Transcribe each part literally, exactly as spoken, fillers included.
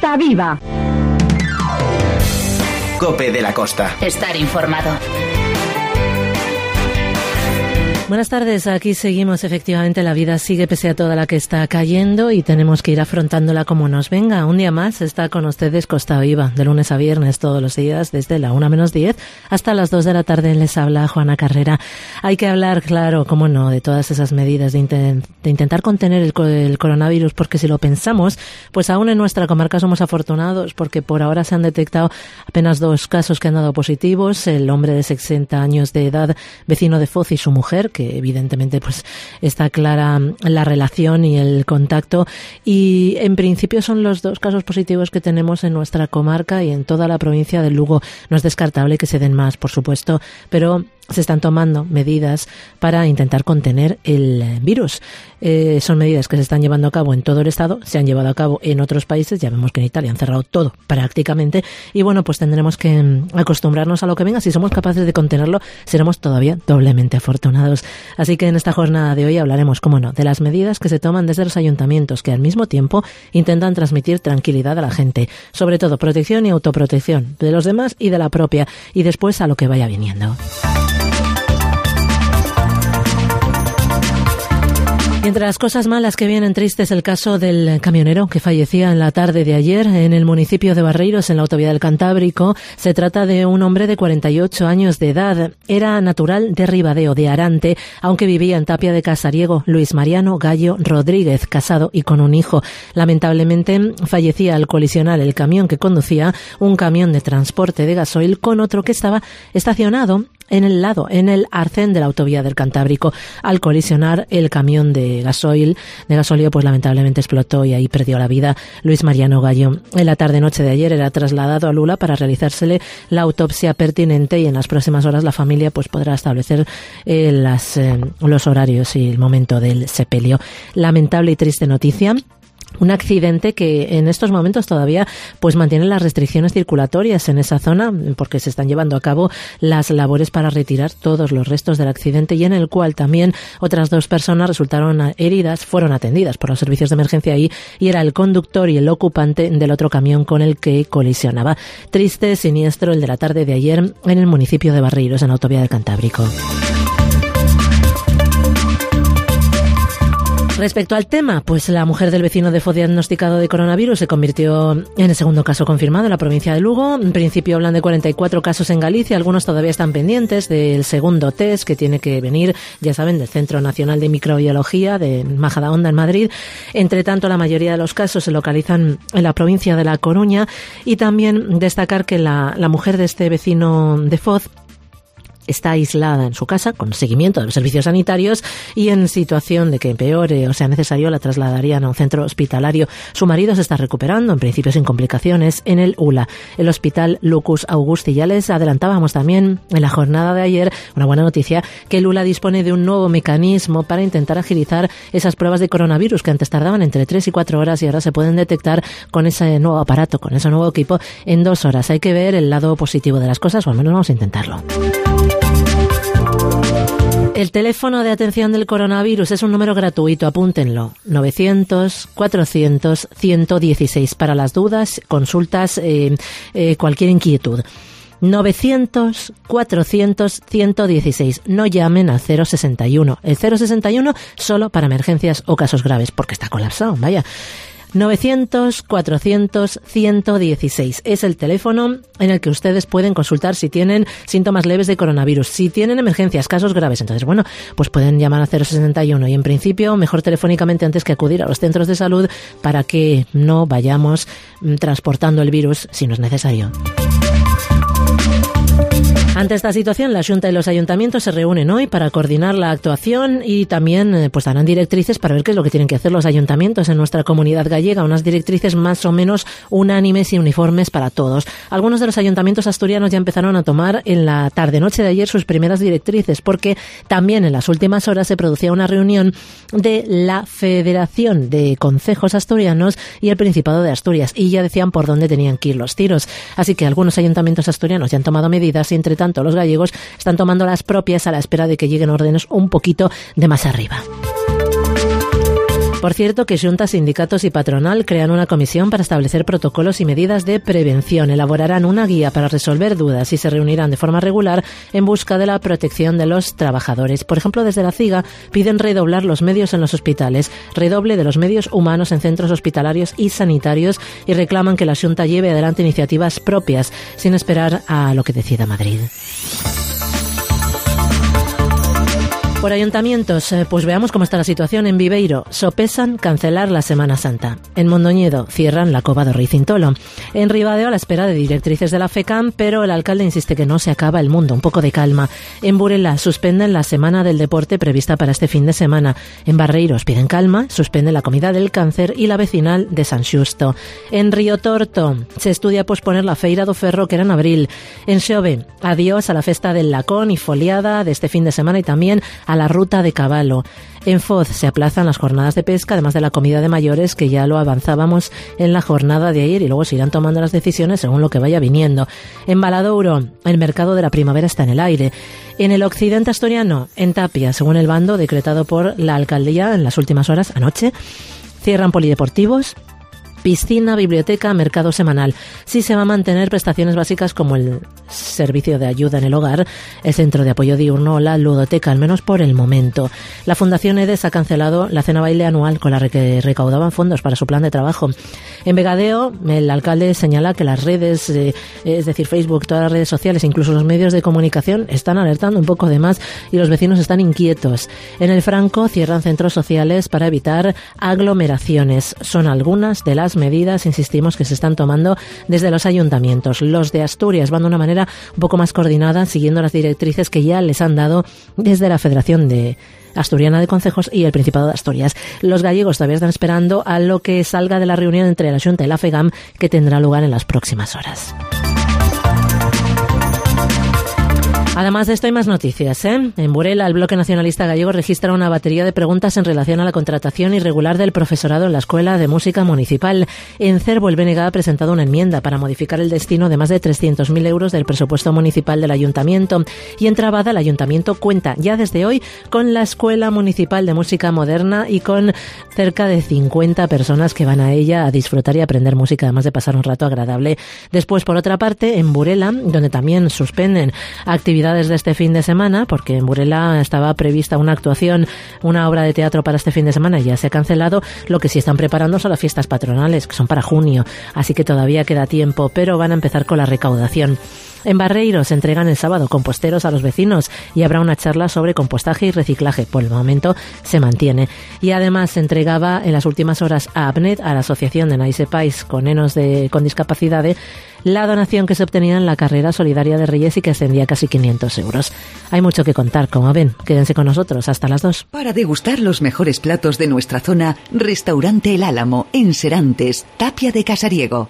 Costa Viva. COPE de la Costa. Estar informado. Buenas tardes, aquí seguimos. Efectivamente, la vida sigue pese a toda la que está cayendo y tenemos que ir afrontándola como nos venga. Un día más está con ustedes Costa Viva, de lunes a viernes, todos los días, desde la una menos diez hasta las dos de la tarde. Les habla Juana Carrera. Hay que hablar, claro, cómo no, de todas esas medidas de, inten- de intentar contener el, el coronavirus, porque si lo pensamos, pues aún en nuestra comarca somos afortunados, porque por ahora se han detectado apenas dos casos que han dado positivos. El hombre de sesenta años de edad, vecino de Foz, y su mujer, que que evidentemente pues está clara la relación y el contacto, y en principio son los dos casos positivos que tenemos en nuestra comarca y en toda la provincia de Lugo. No es descartable que se den más, por supuesto, pero se están tomando medidas para intentar contener el virus. Eh, son medidas que se están llevando a cabo en todo el estado, se han llevado a cabo en otros países. Ya vemos que en Italia han cerrado todo prácticamente, y bueno, pues tendremos que acostumbrarnos a lo que venga. Si somos capaces de contenerlo, seremos todavía doblemente afortunados. Así que en esta jornada de hoy hablaremos, cómo no, de las medidas que se toman desde los ayuntamientos, que al mismo tiempo intentan transmitir tranquilidad a la gente, sobre todo protección y autoprotección de los demás y de la propia, y después a lo que vaya viniendo. Y entre las cosas malas que vienen tristes, el caso del camionero que fallecía en la tarde de ayer en el municipio de Barreiros, en la autovía del Cantábrico. Se trata de un hombre de cuarenta y ocho años de edad. Era natural de Ribadeo, de Arante, aunque vivía en Tapia de Casariego. Luis Mariano Gallo Rodríguez, casado y con un hijo. Lamentablemente fallecía al colisionar el camión que conducía, un camión de transporte de gasoil, con otro que estaba estacionado en el lado, en el arcén de la autovía del Cantábrico. Al colisionar el camión de gasoil, de gasóleo, pues lamentablemente explotó y ahí perdió la vida Luis Mariano Gallo. En la tarde-noche de ayer era trasladado a Lula para realizársele la autopsia pertinente, y en las próximas horas la familia pues podrá establecer eh, las, eh, los horarios y el momento del sepelio. Lamentable y triste noticia. Un accidente que en estos momentos todavía pues mantiene las restricciones circulatorias en esa zona, porque se están llevando a cabo las labores para retirar todos los restos del accidente, y en el cual también otras dos personas resultaron heridas, fueron atendidas por los servicios de emergencia ahí, y era el conductor y el ocupante del otro camión con el que colisionaba. Triste siniestro el de la tarde de ayer en el municipio de Barreiros, en la autovía del Cantábrico. Respecto al tema, pues la mujer del vecino de Foz diagnosticado de coronavirus se convirtió en el segundo caso confirmado en la provincia de Lugo. En principio hablan de cuarenta y cuatro casos en Galicia, algunos todavía están pendientes del segundo test que tiene que venir, ya saben, del Centro Nacional de Microbiología de Majadahonda en Madrid. Entre tanto, la mayoría de los casos se localizan en la provincia de La Coruña, y también destacar que la, la mujer de este vecino de Foz está aislada en su casa con seguimiento de los servicios sanitarios, y en situación de que empeore o sea necesario la trasladarían a un centro hospitalario. Su marido se está recuperando, en principio sin complicaciones, en el U L A, el Hospital Lucus Augusti. Ya les adelantábamos también en la jornada de ayer una buena noticia, que el U L A dispone de un nuevo mecanismo para intentar agilizar esas pruebas de coronavirus que antes tardaban entre tres y cuatro horas, y ahora se pueden detectar con ese nuevo aparato, con ese nuevo equipo, en dos horas. Hay que ver el lado positivo de las cosas, o al menos vamos a intentarlo. El teléfono de atención del coronavirus es un número gratuito, apúntenlo, novecientos, cuatrocientos, ciento dieciséis, para las dudas, consultas, eh, eh, cualquier inquietud. novecientos, cuatrocientos, ciento dieciséis. No llamen al cero sesenta y uno. El cero sesenta y uno solo para emergencias o casos graves, porque está colapsado, vaya. novecientos, cuatrocientos, ciento dieciséis es el teléfono en el que ustedes pueden consultar si tienen síntomas leves de coronavirus, si tienen emergencias, casos graves. Entonces, bueno, pues pueden llamar a cero sesenta y uno, y en principio mejor telefónicamente antes que acudir a los centros de salud, para que no vayamos transportando el virus si no es necesario. Ante esta situación, la Xunta y los ayuntamientos se reúnen hoy para coordinar la actuación, y también pues darán directrices para ver qué es lo que tienen que hacer los ayuntamientos en nuestra comunidad gallega, unas directrices más o menos unánimes y uniformes para todos. Algunos de los ayuntamientos asturianos ya empezaron a tomar en la tarde-noche de ayer sus primeras directrices, porque también en las últimas horas se producía una reunión de la Federación de Concejos Asturianos y el Principado de Asturias, y ya decían por dónde tenían que ir los tiros. Así que algunos ayuntamientos asturianos ya han tomado medidas, y entre tanto los gallegos están tomando las propias a la espera de que lleguen órdenes un poquito de más arriba. Por cierto, que Xunta, sindicatos y patronal crean una comisión para establecer protocolos y medidas de prevención. Elaborarán una guía para resolver dudas y se reunirán de forma regular en busca de la protección de los trabajadores. Por ejemplo, desde la CIGA piden redoblar los medios en los hospitales, redoble de los medios humanos en centros hospitalarios y sanitarios, y reclaman que la Xunta lleve adelante iniciativas propias sin esperar a lo que decida Madrid. Por ayuntamientos, pues veamos cómo está la situación. En Viveiro sopesan cancelar la Semana Santa. En Mondoñedo cierran la Cova do Rei Cintolo. En Ribadeo, a la espera de directrices de la FECAM, pero el alcalde insiste que no se acaba el mundo. Un poco de calma. En Burela suspenden la Semana del Deporte prevista para este fin de semana. En Barreiros piden calma, suspenden la Comida del Cáncer y la vecinal de San Xusto. En Río Torto se estudia posponer la Feira do Ferro, que era en abril. En Xove, adiós a la festa del Lacón y foliada de este fin de semana y también a la ruta de Caballo. En Foz se aplazan las jornadas de pesca, además de la comida de mayores, que ya lo avanzábamos en la jornada de ayer, y luego se irán tomando las decisiones según lo que vaya viniendo. En Valadouro, el mercado de la primavera está en el aire. En el occidente asturiano, en Tapia, según el bando decretado por la alcaldía en las últimas horas, anoche, cierran polideportivos, piscina, biblioteca, mercado semanal. Sí se va a mantener prestaciones básicas como el servicio de ayuda en el hogar, el centro de apoyo diurno o la ludoteca, al menos por el momento. La Fundación EDES ha cancelado la cena baile anual con la que recaudaban fondos para su plan de trabajo. En Vegadeo, el alcalde señala que las redes, eh, es decir, Facebook, todas las redes sociales, incluso los medios de comunicación, están alertando un poco de más y los vecinos están inquietos. En el Franco cierran centros sociales para evitar aglomeraciones. Son algunas de las medidas, insistimos, que se están tomando desde los ayuntamientos. Los de Asturias van de una manera un poco más coordinada, siguiendo las directrices que ya les han dado desde la Federación de Asturiana de Concejos y el Principado de Asturias. Los gallegos todavía están esperando a lo que salga de la reunión entre la Xunta y la FEGAM, que tendrá lugar en las próximas horas. Además de esto hay más noticias, ¿eh? En Burela, el Bloque Nacionalista Gallego registra una batería de preguntas en relación a la contratación irregular del profesorado en la Escuela de Música Municipal. En Cervo, el B N G ha presentado una enmienda para modificar el destino de más de trescientos mil euros del presupuesto municipal del Ayuntamiento. Y en Trabada, el Ayuntamiento cuenta ya desde hoy con la Escuela Municipal de Música Moderna y con cerca de cincuenta personas que van a ella a disfrutar y aprender música, además de pasar un rato agradable. Después, por otra parte, en Burela, donde también suspenden actividades de este fin de semana, porque en Burela estaba prevista una actuación, una obra de teatro para este fin de semana y ya se ha cancelado. Lo que sí están preparando son las fiestas patronales, que son para junio, así que todavía queda tiempo, pero van a empezar con la recaudación. En Barreiros se entregan el sábado composteros a los vecinos y habrá una charla sobre compostaje y reciclaje. Por el momento se mantiene. Y además se entregaba en las últimas horas a APNET, a la Asociación de Nais e Pais con nenos de, con discapacidad, la donación que se obtenía en la carrera solidaria de Reyes y que ascendía a casi quinientos euros. Hay mucho que contar, como ven. Quédense con nosotros hasta las dos. Para degustar los mejores platos de nuestra zona, Restaurante El Álamo, en Serantes, Tapia de Casariego.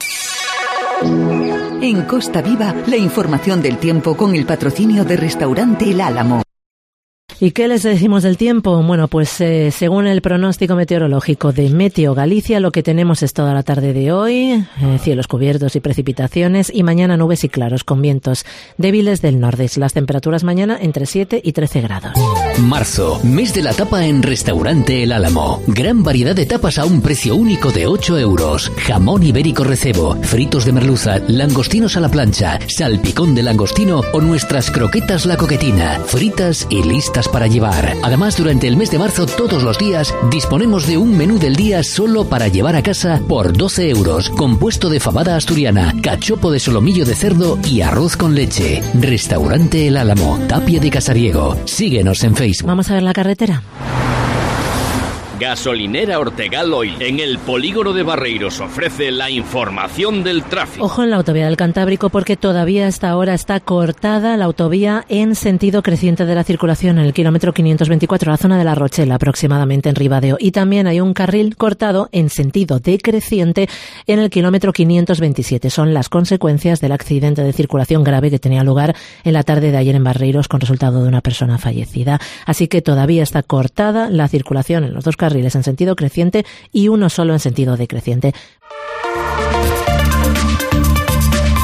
En Costa Viva, la información del tiempo con el patrocinio de Restaurante El Álamo. ¿Y qué les decimos del tiempo? Bueno, pues eh, según el pronóstico meteorológico de Meteo Galicia, lo que tenemos es toda la tarde de hoy, eh, cielos cubiertos y precipitaciones, y mañana nubes y claros con vientos débiles del nordeste. Las temperaturas mañana entre siete y trece grados. Marzo, mes de la tapa en Restaurante El Álamo. Gran variedad de tapas a un precio único de ocho euros. Jamón ibérico recebo, fritos de merluza, langostinos a la plancha, salpicón de langostino o nuestras croquetas la coquetina, fritas y listas para llevar. Además, durante el mes de marzo, todos los días, disponemos de un menú del día solo para llevar a casa por doce euros, compuesto de fabada asturiana, cachopo de solomillo de cerdo y arroz con leche. Restaurante El Álamo, Tapia de Casariego. Síguenos en Facebook. Vamos a ver la carretera. Gasolinera Ortegal Oil, en el polígono de Barreiros, ofrece la información del tráfico. Ojo en la autovía del Cantábrico, porque todavía hasta ahora está cortada la autovía en sentido creciente de la circulación en el kilómetro quinientos veinticuatro, la zona de La Rochela, aproximadamente en Ribadeo. Y también hay un carril cortado en sentido decreciente en el kilómetro quinientos veintisiete. Son las consecuencias del accidente de circulación grave que tenía lugar en la tarde de ayer en Barreiros con resultado de una persona fallecida. Así que todavía está cortada la circulación en los dos carriles en sentido creciente y uno solo en sentido decreciente.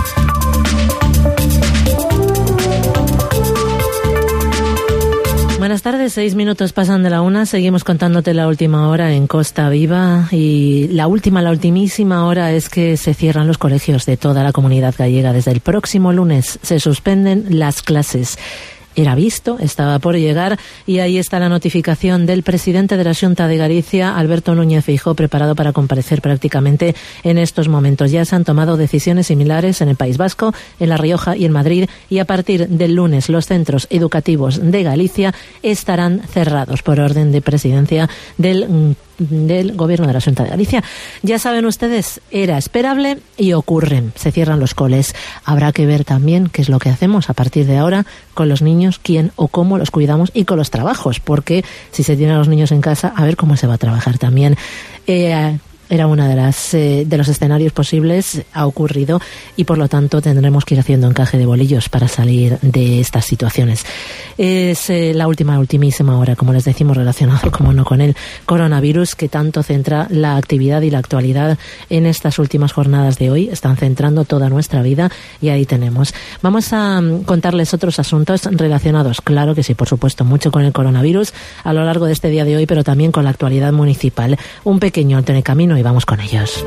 Buenas buenas tardes. Seis minutos pasan de la una. Seguimos contándote la última hora en Costa Viva. Y la última, la ultimísima hora es que se cierran los colegios de toda la comunidad gallega. Desde el próximo lunes se suspenden las clases. Era visto, estaba por llegar, y ahí está la notificación del presidente de la Xunta de Galicia, Alberto Núñez Feijóo, preparado para comparecer prácticamente en estos momentos. Ya se han tomado decisiones similares en el País Vasco, en La Rioja y en Madrid, y a partir del lunes los centros educativos de Galicia estarán cerrados por orden de presidencia del del Gobierno de la Xunta de Galicia. Ya saben ustedes, era esperable y ocurren. Se cierran los coles. Habrá que ver también qué es lo que hacemos a partir de ahora con los niños, quién o cómo los cuidamos, y con los trabajos, porque si se tienen a los niños en casa, a ver cómo se va a trabajar también. Eh, Era una de las eh, de los escenarios posibles, ha ocurrido, y por lo tanto tendremos que ir haciendo encaje de bolillos para salir de estas situaciones. Es eh, la última, ultimísima hora, como les decimos, relacionado, como no, con el coronavirus, que tanto centra la actividad y la actualidad en estas últimas jornadas de hoy. Están centrando toda nuestra vida, y ahí tenemos. Vamos a um, contarles otros asuntos relacionados, claro que sí, por supuesto, mucho con el coronavirus a lo largo de este día de hoy, pero también con la actualidad municipal. Un pequeño alto en el camino y vamos con ellos.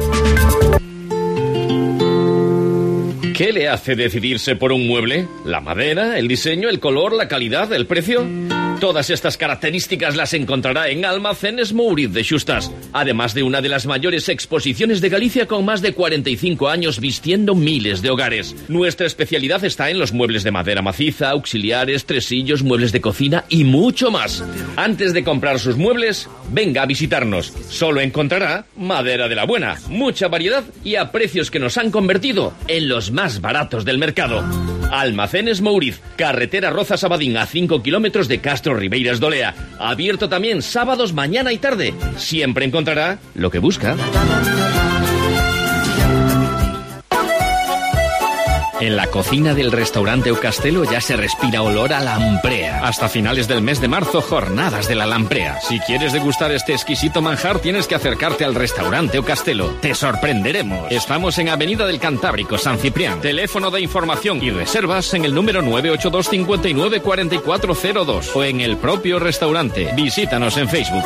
¿Qué le hace decidirse por un mueble? ¿La madera, el diseño, el color, la calidad, el precio? Todas estas características las encontrará en Almacenes Mouriz de Xustas, además de una de las mayores exposiciones de Galicia, con más de cuarenta y cinco años vistiendo miles de hogares. Nuestra especialidad está en los muebles de madera maciza, auxiliares, tresillos, muebles de cocina y mucho más. Antes de comprar sus muebles, venga a visitarnos. Solo encontrará madera de la buena, mucha variedad y a precios que nos han convertido en los más baratos del mercado. Almacenes Mouriz, carretera Rozas-Abadín, a cinco kilómetros de Castro Ribeiras de Olea. Abierto también sábados, mañana y tarde. Siempre encontrará lo que busca. En la cocina del restaurante O Castelo ya se respira olor a lamprea. Hasta finales del mes de marzo, jornadas de la lamprea. Si quieres degustar este exquisito manjar, tienes que acercarte al restaurante O Castelo. Te sorprenderemos. Estamos en Avenida del Cantábrico, San Ciprián. Teléfono de información y reservas en el número nueve ocho dos cinco nueve cuatro cuatro cero dos o en el propio restaurante. Visítanos en Facebook.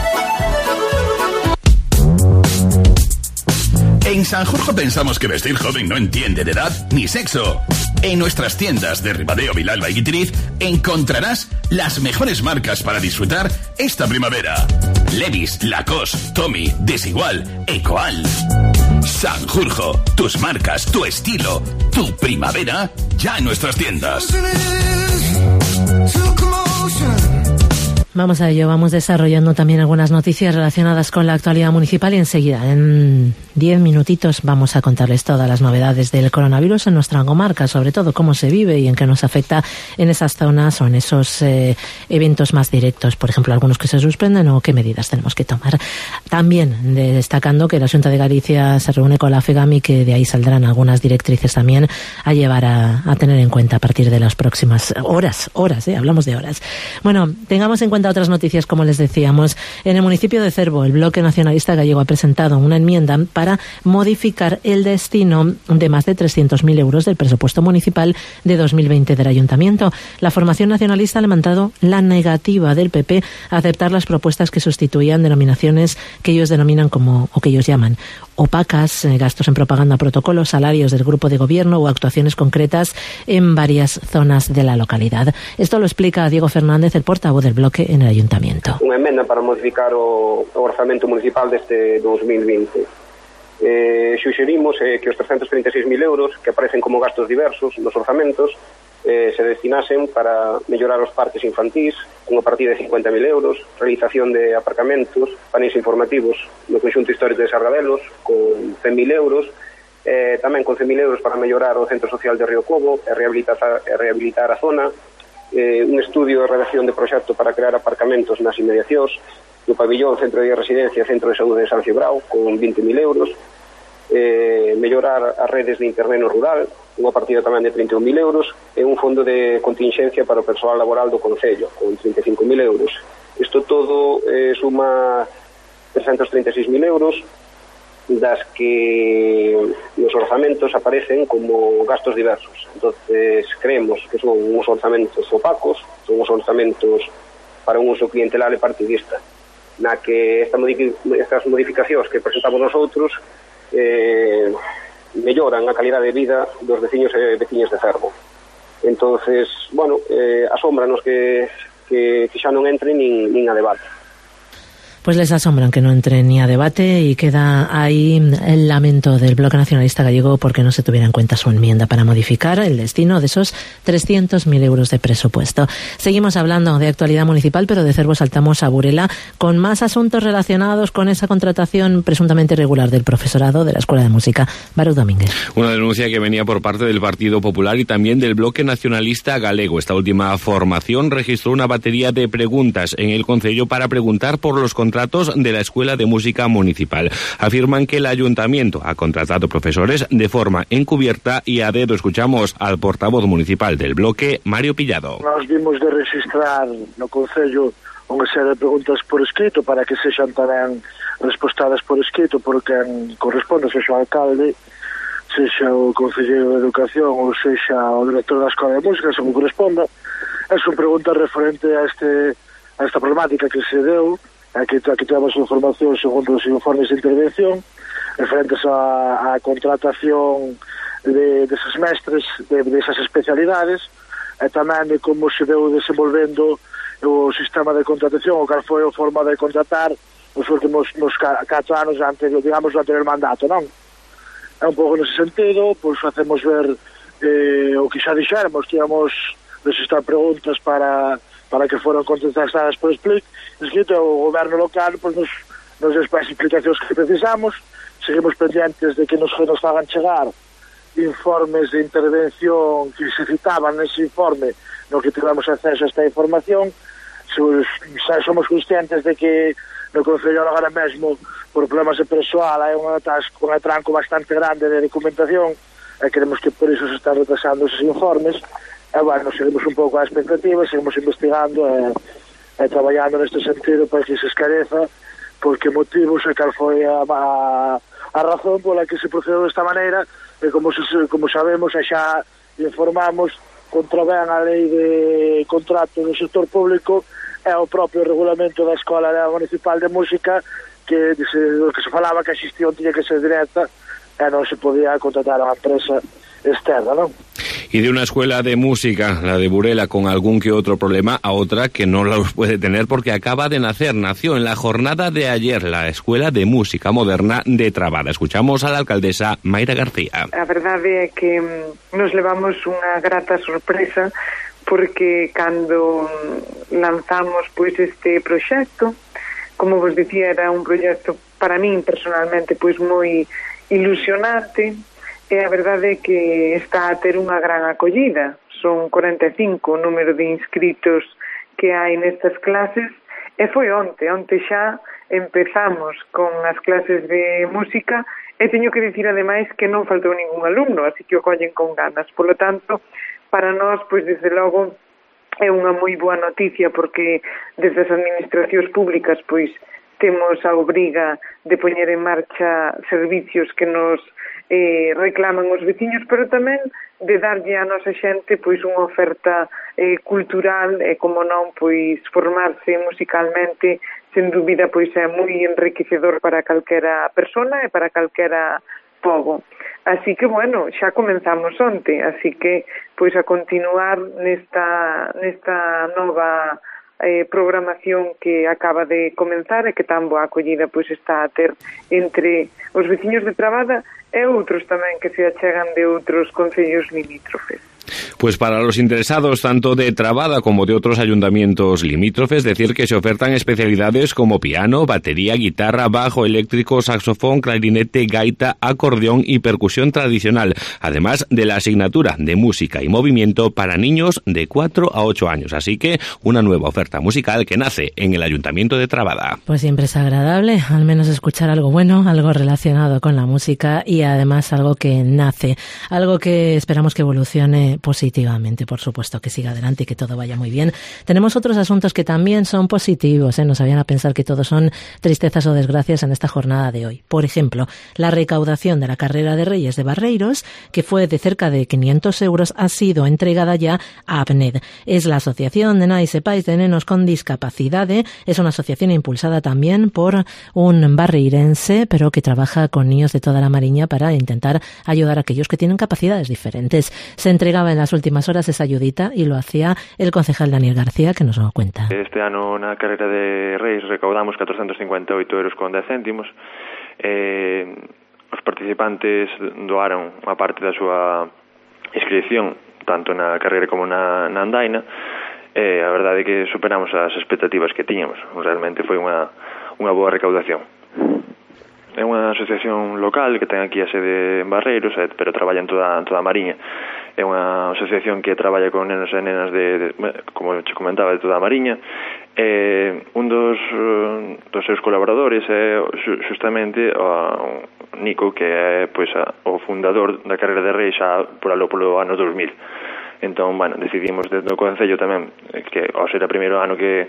En Sanjurjo pensamos que vestir joven no entiende de edad ni sexo. En nuestras tiendas de Ribadeo, Vilalba y Guitiriz encontrarás las mejores marcas para disfrutar esta primavera. Levi's, Lacoste, Tommy, Desigual, Ecoal. Sanjurjo, tus marcas, tu estilo, tu primavera, ya en nuestras tiendas. Vamos a ello, vamos desarrollando también algunas noticias relacionadas con la actualidad municipal, y enseguida, en diez minutitos, vamos a contarles todas las novedades del coronavirus en nuestra comarca, sobre todo cómo se vive y en qué nos afecta en esas zonas o en esos eh, eventos más directos, por ejemplo, algunos que se suspenden, o qué medidas tenemos que tomar. También destacando que la Xunta de Galicia se reúne con la FEGAMI, que de ahí saldrán algunas directrices también a llevar a, a tener en cuenta a partir de las próximas horas, horas, eh, hablamos de horas. Bueno, tengamos en cuenta otras noticias, como les decíamos. En el municipio de Cervo, el Bloque Nacionalista Gallego ha presentado una enmienda para modificar el destino de más de trescientos mil euros del presupuesto municipal de dos mil veinte del Ayuntamiento. La formación nacionalista ha levantado la negativa del P P a aceptar las propuestas que sustituían denominaciones que ellos denominan como, o que ellos llaman, opacas, eh, gastos en propaganda, protocolos, salarios del grupo de gobierno o actuaciones concretas en varias zonas de la localidad. Esto lo explica Diego Fernández, el portavoz del Bloque en el Ayuntamiento. Unha emenda para modificar o, o orzamento municipal deste dos mil vinte. Eh, suxerimos eh, que os trescentos treinta e seis mil euros que aparecen como gastos diversos nos orzamentos eh, se destinasen para mellorar os parques infantís, unha partida de cincuenta mil euros, realización de aparcamentos, paneis informativos no conxunto histórico de Sargadelos con cen mil euros, eh, tamén con cen mil euros para mellorar o centro social de Río Cobo e rehabilitar, e rehabilitar a zona, eh, un estudio de redacción de proxecto para crear aparcamentos nas inmediacións do pabillón, centro de residencia e centro de saúde de San Cibrao con vinte mil euros, eh, mellorar as redes de internet no rural, unha partida tamén de trinta e un mil euros, e un fondo de contingencia para o persoal laboral do Concello con trinta e cinco mil euros. Isto todo eh, suma trescentos treinta e seis mil euros, das que nos orzamentos aparecen como gastos diversos. Entonces creemos que son uns orzamentos opacos, son uns orzamentos para un uso clientelar e partidista, na que esta modific estas modificacións que presentamos nosotros eh, melloran a calidade de vida dos veciños e veciñas de Cervo. Entonces, bueno, eh, asómbranos que, que, que xa non entre nin, nin a debate. Pues les asombran que no entre ni a debate y queda ahí el lamento del Bloque Nacionalista Gallego porque no se tuviera en cuenta su enmienda para modificar el destino de esos trescientos mil euros de presupuesto. Seguimos hablando de actualidad municipal, pero de Cervo saltamos a Burela con más asuntos relacionados con esa contratación presuntamente irregular del profesorado de la Escuela de Música. Baruch Domínguez. Una denuncia que venía por parte del Partido Popular y también del Bloque Nacionalista Galego. Esta última formación registró una batería de preguntas en el Concello para preguntar por los contratos de la Escuela de Música Municipal. Afirman que el Ayuntamiento ha contratado profesores de forma encubierta y a dedo escuchamos al portavoz municipal del bloque, Mario Pillado. Nos vimos de registrar no Concello unha serie de preguntas por escrito para que sexan tamén respostadas por escrito por quen corresponde, sexa o alcalde, sexa o concelleiro de Educación ou sexa o director da Escola de Música, según corresponda. É son preguntas referente a, este, a esta problemática que se deu. Aquí, aquí temos información segundo os informes de intervención referentes a, a contratación de, de esos mestres de, de esas especialidades e tamén de como se deu desenvolvendo o sistema de contratación ou cal foi a forma de contratar nos últimos nos catro anos anterior, digamos, do anterior mandato, non? É un pouco nese sentido, pois facemos ver eh, o que xa dixéramos, que íamos registrar preguntas para para que foran contestadas por explic, escrito o goberno local pois nos, nos despois explicacións que precisamos. Seguimos pendientes de que nos, nos hagan chegar informes de intervención que se citaban nese informe no que tivemos acceso a esta información. Xa somos conscientes de que no Concello agora mesmo por problemas de persoal hai un atranco bastante grande de documentación e queremos que por iso se están retrasando esos informes. E, bueno, seguimos un pouco a expectativa, seguimos investigando e, e traballando neste sentido para que se esclareza por que motivos e cal foi a, a, a razón pola que se procedeu desta maneira e como, se, como sabemos e xa informamos contravén a lei de contrato no sector público e o propio regulamento da Escola Municipal de Música que se, do que se falaba que a xestión tiña que ser directa e non se podía contratar a unha empresa externa, non? Y de una escuela de música, la de Burela, con algún que otro problema, a otra que no los puede tener porque acaba de nacer. Nació en la jornada de ayer la Escuela de Música Moderna de Trabada. Escuchamos a la alcaldesa Mayra García. A verdade é que nos levamos unha grata sorpresa porque cando lanzamos pois este proxecto, como vos dicía, era un proxecto para min personalmente pois moi ilusionante. E a verdade é que está a ter unha gran acollida. Son cuarenta e cinco o número de inscritos que hai nestas clases e foi onte, onte xa empezamos con as clases de música e teño que dicir ademais que non faltou ningún alumno, así que o collen con ganas. Por lo tanto, para nós, pois desde logo é unha moi boa noticia porque desde as administracións públicas pois temos a obriga de poñer en marcha servicios que nos eh, reclaman os veciños, pero tamén de darlle a nosa xente pois unha oferta eh, cultural e, como non, pois formarse musicalmente, sen dúbida, pois é moi enriquecedor para calquera persona e para calquera pobo. Así que, bueno, xa comenzamos onte, así que, pois a continuar nesta, nesta nova eh, programación que acaba de comenzar e que tan boa acollida pois está a ter entre os veciños de Trabada e outros tamén que se achegan de outros concellos limítrofes. Pues para los interesados tanto de Trabada como de otros ayuntamientos limítrofes, decir que se ofertan especialidades como piano, batería, guitarra, bajo eléctrico, saxofón, clarinete, gaita, acordeón y percusión tradicional, además de la asignatura de música y movimiento para niños de cuatro a ocho años. Así que una nueva oferta musical que nace en el Ayuntamiento de Trabada. Pues siempre es agradable, al menos escuchar algo bueno, algo relacionado con la música y además algo que nace, algo que esperamos que evolucione valore positivamente. Por supuesto, que siga adelante y que todo vaya muy bien. Tenemos otros asuntos que también son positivos, ¿eh? No se vayan a pensar que todos son tristezas o desgracias en esta jornada de hoy. Por ejemplo, la recaudación de la carrera de Reyes de Barreiros, que fue de cerca de quinientos euros, ha sido entregada ya a APNED. Es la Asociación de Nais e Pais de Nenos con Discapacidade. Es una asociación impulsada también por un barreirense, pero que trabaja con niños de toda la Mariña para intentar ayudar a aquellos que tienen capacidades diferentes. Se entregaba en las últimas horas esa ayudita y lo hacía el concejal Daniel García, que nos lo cuenta. Este ano na carrera de Reis recaudamos catorcentos cincuenta e oito euros con dez céntimos. Eh, os participantes doaron unha parte da súa inscripción tanto na carreira como na, na andaina. Eh, a verdade é que superamos as expectativas que tiñamos. Realmente foi unha, unha boa recaudación. É unha asociación local que ten aquí a sede en Barreiros, pero traballa en toda, en toda a Mariña. É unha asociación que traballa con nenos e nenas de, de como te comentaba, de toda a Mariña. Eh, un dos, dos seus colaboradores é justamente o Nico, que é pois, a, o fundador da carreira de Reis xa por alo polo ano dos mil. Entón, bueno, decidimos desde o Concello tamén que ao ser o primeiro ano que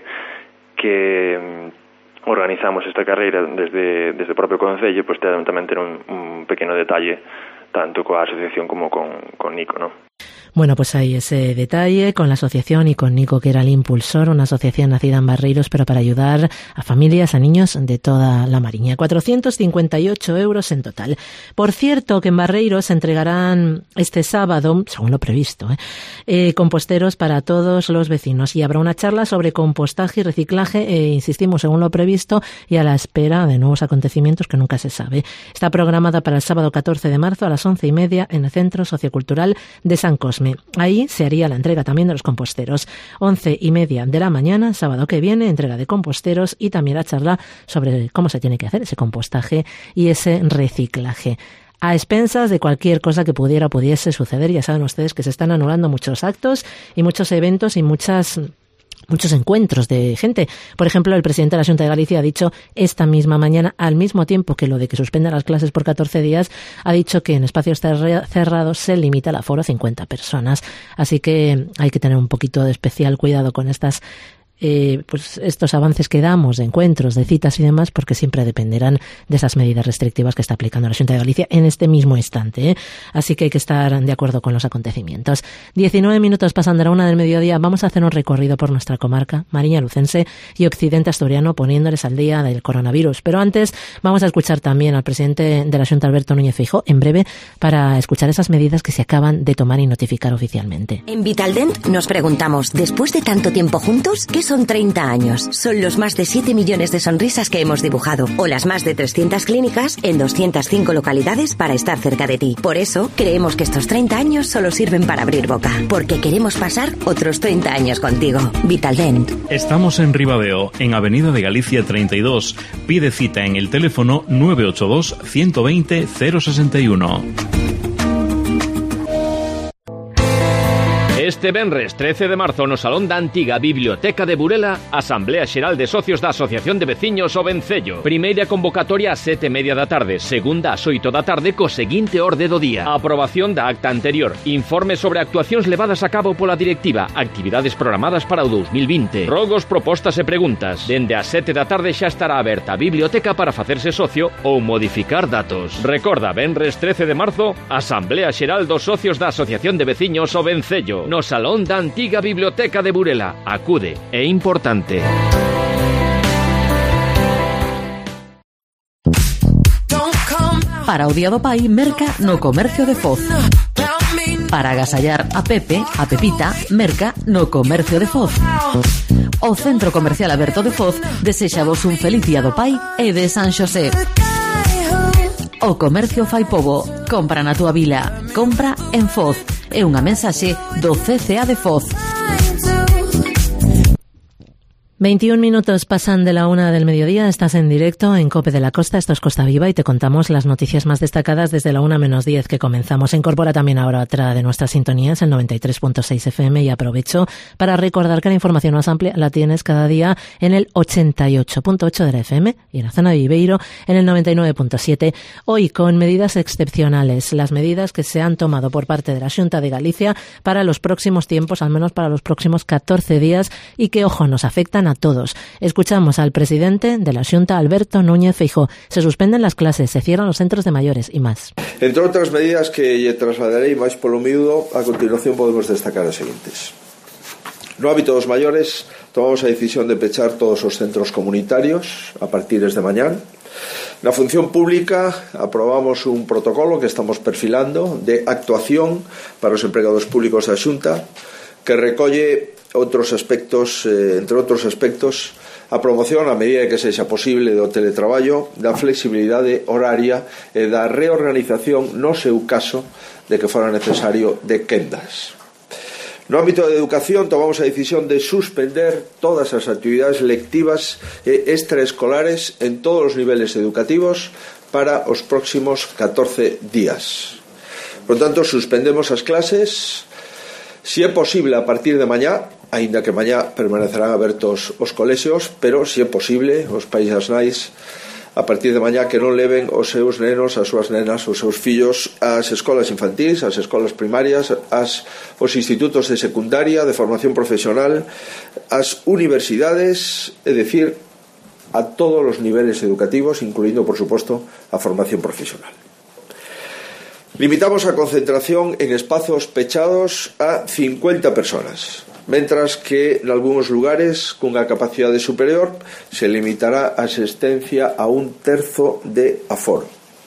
que organizamos esta carreira desde, desde o propio Concello, pues tamén ter un, un pequeno detalle tanto coa asociación como con, con Nico, ¿no? Bueno, pues hay ese detalle con la asociación y con Nico, que era el impulsor, una asociación nacida en Barreiros, pero para ayudar a familias, a niños de toda la Mariña. cuatrocientos cincuenta y ocho euros en total. Por cierto, que en Barreiros se entregarán este sábado, según lo previsto, ¿eh? Eh, composteros para todos los vecinos, y habrá una charla sobre compostaje y reciclaje, eh, insistimos, según lo previsto, y a la espera de nuevos acontecimientos que nunca se sabe. Está programada para el sábado catorce de marzo a las once y media en el Centro Sociocultural de San Cosme. Ahí se haría la entrega también de los composteros. Once y media de la mañana, sábado que viene, entrega de composteros y también la charla sobre cómo se tiene que hacer ese compostaje y ese reciclaje. A expensas de cualquier cosa que pudiera o pudiese suceder. Ya saben ustedes que se están anulando muchos actos y muchos eventos y muchas... muchos encuentros de gente. Por ejemplo, el presidente de la Xunta de Galicia ha dicho esta misma mañana, al mismo tiempo que lo de que suspenda las clases por catorce días, ha dicho que en espacios cerrados se limita el aforo a cincuenta personas. Así que hay que tener un poquito de especial cuidado con estas Eh, pues estos avances que damos de encuentros, de citas y demás, porque siempre dependerán de esas medidas restrictivas que está aplicando la Xunta de Galicia en este mismo instante, ¿eh? Así que hay que estar de acuerdo con los acontecimientos. diecinueve minutos pasan de la una del mediodía. Vamos a hacer un recorrido por nuestra comarca, Mariña Lucense y Occidente Asturiano, poniéndoles al día del coronavirus. Pero antes vamos a escuchar también al presidente de la Xunta, Alberto Núñez Feijóo, en breve, para escuchar esas medidas que se acaban de tomar y notificar oficialmente. En Vitaldent nos preguntamos, después de tanto tiempo juntos, ¿qué son treinta años? Son los más de siete millones de sonrisas que hemos dibujado, o las más de trescientas clínicas en doscientas cinco localidades para estar cerca de ti. Por eso, creemos que estos treinta años solo sirven para abrir boca, porque queremos pasar otros treinta años contigo. Vitaldent. Estamos en Ribadeo, en Avenida de Galicia treinta y dos. Pide cita en el teléfono nueve ocho dos, ciento veinte, cero sesenta y uno. Este venres trece de marzo no Salón da Antiga Biblioteca de Burela, Asamblea Xeral de Socios da Asociación de Veciños o Vencello. Primeira convocatoria ás sete e media da tarde, segunda ás oito da tarde co seguinte orde do día. Aprobación da acta anterior, informe sobre actuacións levadas a cabo pola directiva, actividades programadas para o dous mil vinte, rogos, propostas e preguntas. Dende as sete da tarde xa estará aberta a biblioteca para facerse socio ou modificar datos. Recorda, venres trece de marzo, Asamblea Xeral dos Socios da Asociación de Veciños o Vencello. No Salón da Antiga Biblioteca de Burela. Acude, é importante. Para o Día do Pai, merca no Comercio de Foz. Para agasallar a Pepe, a Pepita, merca no Comercio de Foz. O Centro Comercial Aberto de Foz desexa vos un feliz Día do Pai e de San Xosé. O Comercio fai pobo. Compra na túa vila. Compra en Foz. É unha mensaxe do C C A de Foz. veintiún minutos pasan de la una del mediodía, estás en directo en COPE de la Costa, esto es Costa Viva y te contamos las noticias más destacadas desde la una menos diez que comenzamos. Se incorpora también ahora otra de nuestras sintonías, el noventa y tres punto seis F M, y aprovecho para recordar que la información más amplia la tienes cada día en el ochenta y ocho punto ocho de la F M y en la zona de Viveiro en el noventa y nueve punto siete. Hoy con medidas excepcionales, las medidas que se han tomado por parte de la Xunta de Galicia para los próximos tiempos, al menos para los próximos catorce días, y que, ojo, nos afectan a todos. Escuchamos al presidente de la Xunta, Alberto Núñez Feijóo. Se suspenden las clases, se cierran los centros de mayores y más. Entre outras medidas que lle trasladarei máis polo miúdo, a continuación podemos destacar as seguintes. No ámbito dos maiores, tomamos a decisión de pechar todos os centros comunitarios a partir de mañán. Na función pública aprobamos un protocolo que estamos perfilando de actuación para os empregados públicos da Xunta, que recolle outros aspectos, eh, entre outros aspectos, a promoción, a medida que sexa posible, do teletraballo, da flexibilidade horaria e da reorganización, no seu caso, de que fora necesario, de quendas. No ámbito de educación, tomamos a decisión de suspender todas as actividades lectivas e extraescolares en todos os niveles educativos para os próximos catorce días. Por tanto, suspendemos as clases. Si é posible a partir de mañá, aínda que mañá permanecerán abertos os colexios, pero si é posible, os pais e as nais, a partir de mañá que non leven os seus nenos, as súas nenas, os seus fillos ás escolas infantís, ás escolas primarias, ás, os institutos de secundaria, de formación profesional, ás universidades, é dicir, a todos os niveles educativos, incluindo, por suposto, a formación profesional. Limitamos a concentración en espazos pechados a cincuenta personas, mentras que en algúns lugares cunha capacidade superior se limitará a asistencia a un terzo de aforo.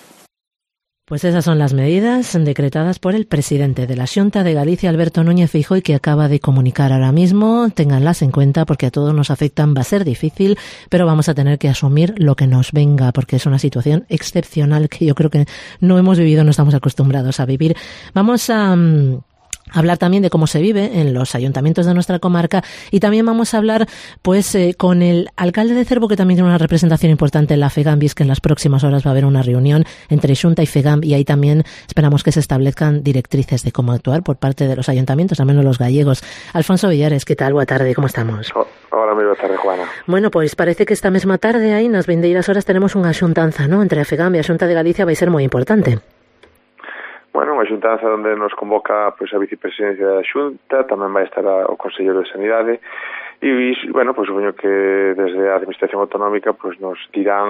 Pues esas son las medidas decretadas por el presidente de la Xunta de Galicia, Alberto Núñez Feijóo, y que acaba de comunicar ahora mismo. Ténganlas en cuenta porque a todos nos afectan. Va a ser difícil, pero vamos a tener que asumir lo que nos venga, porque es una situación excepcional que yo creo que no hemos vivido, no estamos acostumbrados a vivir. Vamos a Um, hablar también de cómo se vive en los ayuntamientos de nuestra comarca, y también vamos a hablar pues eh, con el alcalde de Cervo, que también tiene una representación importante en la FEGAMBIS, que en las próximas horas va a haber una reunión entre Xunta y FEGAMB, y ahí también esperamos que se establezcan directrices de cómo actuar por parte de los ayuntamientos, al menos los gallegos. Alfonso Villares, ¿qué tal? Boa tarde, ¿cómo estamos? Hola, moi boa tarde, Juana. Bueno, pois parece que esta mesma tarde aí nas vindeiras horas tenemos unha xuntanza, ¿no? Entre a FEGAMB e a Xunta de Galicia vai ser moi importante. Bueno, unha xuntanza onde nos convoca pois, a vicepresidencia da Xunta, tamén vai estar a, o Conselleiro de Sanidade, e, bueno, pois supoño que desde a Administración Autonómica pois, nos dirán,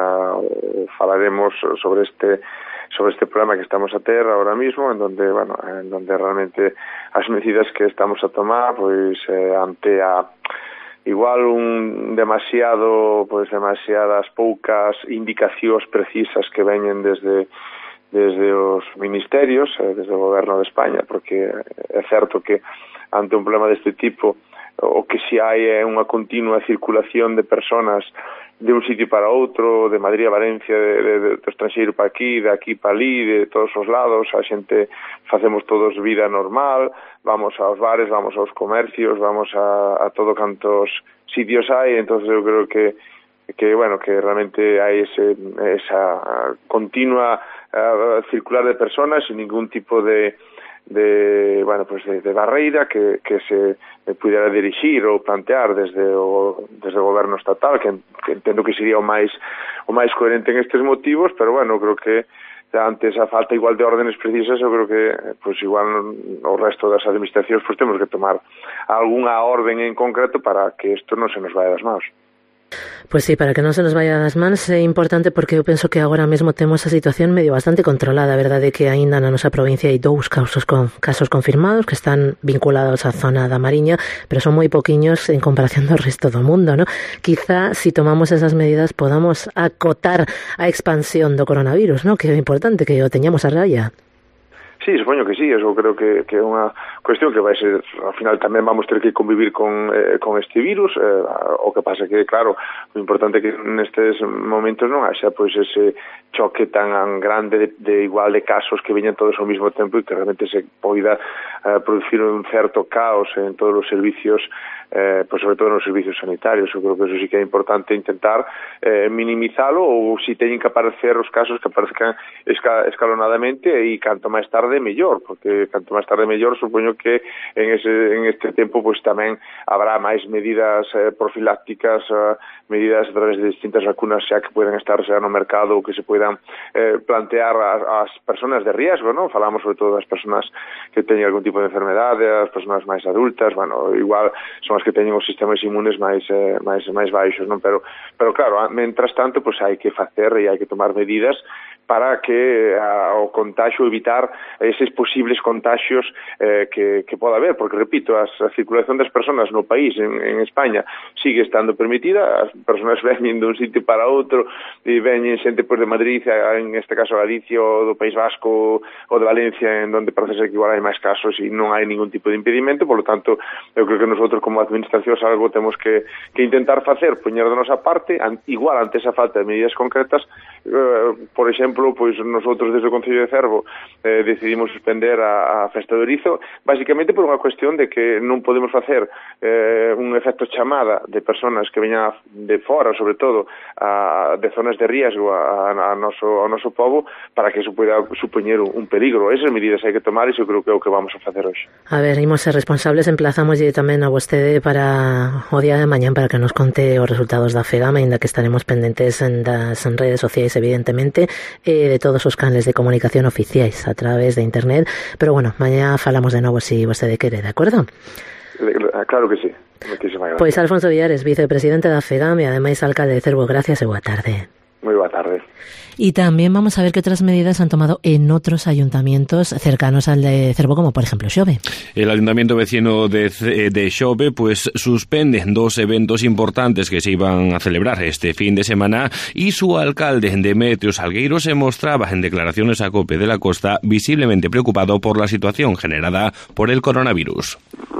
uh, falaremos sobre este sobre este problema que estamos a ter ahora mismo, en donde, bueno, en donde realmente as medidas que estamos a tomar, pois, eh, ante a igual un demasiado, pois, demasiadas poucas indicacións precisas que veñen desde desde os ministerios, desde o goberno de España, porque é certo que ante un problema deste tipo o que si hai é unha continua circulación de personas de un sitio para outro, de Madrid a Valencia, de, de, de, do estranxeiro para aquí, de aquí para ali, de todos os lados, a xente facemos todos vida normal, vamos aos bares, vamos aos comercios, vamos a, a todo cantos sitios hai, entonces eu creo que que bueno, que realmente hai ese, esa continua uh, circular de personas sin ningún tipo de de bueno, pues de, de barreira que, que se pudiera dirixir ou plantear desde o desde o goberno estatal, que, que entendo que sería o máis o máis coherente en estes motivos, pero bueno, creo que ante esa falta igual de órdenes precisas, eu creo que pues igual o resto das administracións pues temos que tomar algunha orden en concreto para que isto non se nos vaya das mãos. Pues sí, para que non se nos vaya das mans é importante, porque eu penso que agora mesmo temos a situación medio bastante controlada, a verdade que aínda na nosa provincia hai dous casos con casos confirmados que están vinculados á zona da Mariña, pero son moi poquiños en comparación do resto do mundo, ¿no? Quizá si tomamos esas medidas podamos acotar a expansión do coronavirus, ¿no? Que é importante que o teñamos a raya. Sí, supoño que sí, eso creo que, que é unha cuestión que vai ser, ao final tamén vamos ter que convivir con, eh, con este virus, eh, o que pasa que, claro, o importante é que nestes momentos non haxa pois ese choque tan grande de, de igual de casos que veñan todos ao mesmo tempo e que realmente se poida eh, producir un certo caos en todos os servicios, eh, pois sobre todo nos servicios sanitarios. Eu creo que eso sí que é importante intentar eh, minimizalo, ou si teñen que aparecer os casos que aparezcan esca, escalonadamente e canto máis tarde mellor, porque canto máis tarde mellor, supoño que en ese en este tempo pois tamén habrá máis medidas eh, profilácticas, eh, medidas a través de distintas vacunas xa que poden estar xa no mercado ou que se poidan eh, plantear as, as persoas de riesgo, non? Falamos sobre todo das persoas que teñen algún tipo de enfermedade, as persoas máis adultas, bueno, igual son as que teñen os sistemas inmunes máis eh, máis máis baixos, non? Pero pero claro, mentras tanto pois hai que facer e hai que tomar medidas para que a, o contagio, evitar eses posibles contagios eh, que, que poda haber, porque, repito, as, a circulación das persoas no país, en, en España, sigue estando permitida, as persoas veñen dun sitio para outro, e veñen xente pues, de Madrid, en este caso Galicia, ou do País Vasco, ou de Valencia, en donde parece ser que igual hai máis casos e non hai ningún tipo de impedimento, por lo tanto, eu creo que nosotros como administracións algo temos que, que intentar facer, poñer de nosa parte, an, igual ante esa falta de medidas concretas, eh, por exemplo, pois nosotros desde o Concello de Cervo eh, decidimos suspender a, a festa do Erizo, basicamente por unha cuestión de que non podemos facer eh, un efecto chamada de personas que veñan de fora, sobre todo a, de zonas de riesgo a, a, noso, a noso povo, para que eso pueda supoñer un, un peligro. Esas medidas hai que tomar e eu creo que é o que vamos a facer hoxe. A ver, imos ser responsables, emplazamos tamén a vostede para o día de mañán para que nos conte os resultados da FEGAM, ainda que estaremos pendentes en das redes sociais, evidentemente, eh, de todos os canales de comunicación oficiais a través de internet, pero bueno, mañá falamos de novo se si vostede quere, de acordo? Claro que sí. Pois pues Alfonso Villares, vicepresidente da FEGAM e ademais alcalde de Cervo, gracias e boa tarde. Moi boa tarde. Y también vamos a ver qué otras medidas han tomado en otros ayuntamientos cercanos al de Cervo, como por ejemplo Xove. El ayuntamiento vecino de, de Xove pues suspende dos eventos importantes que se iban a celebrar este fin de semana y su alcalde Demetrio Salgueiro se mostraba en declaraciones a COPE de la Costa visiblemente preocupado por la situación generada por el coronavirus.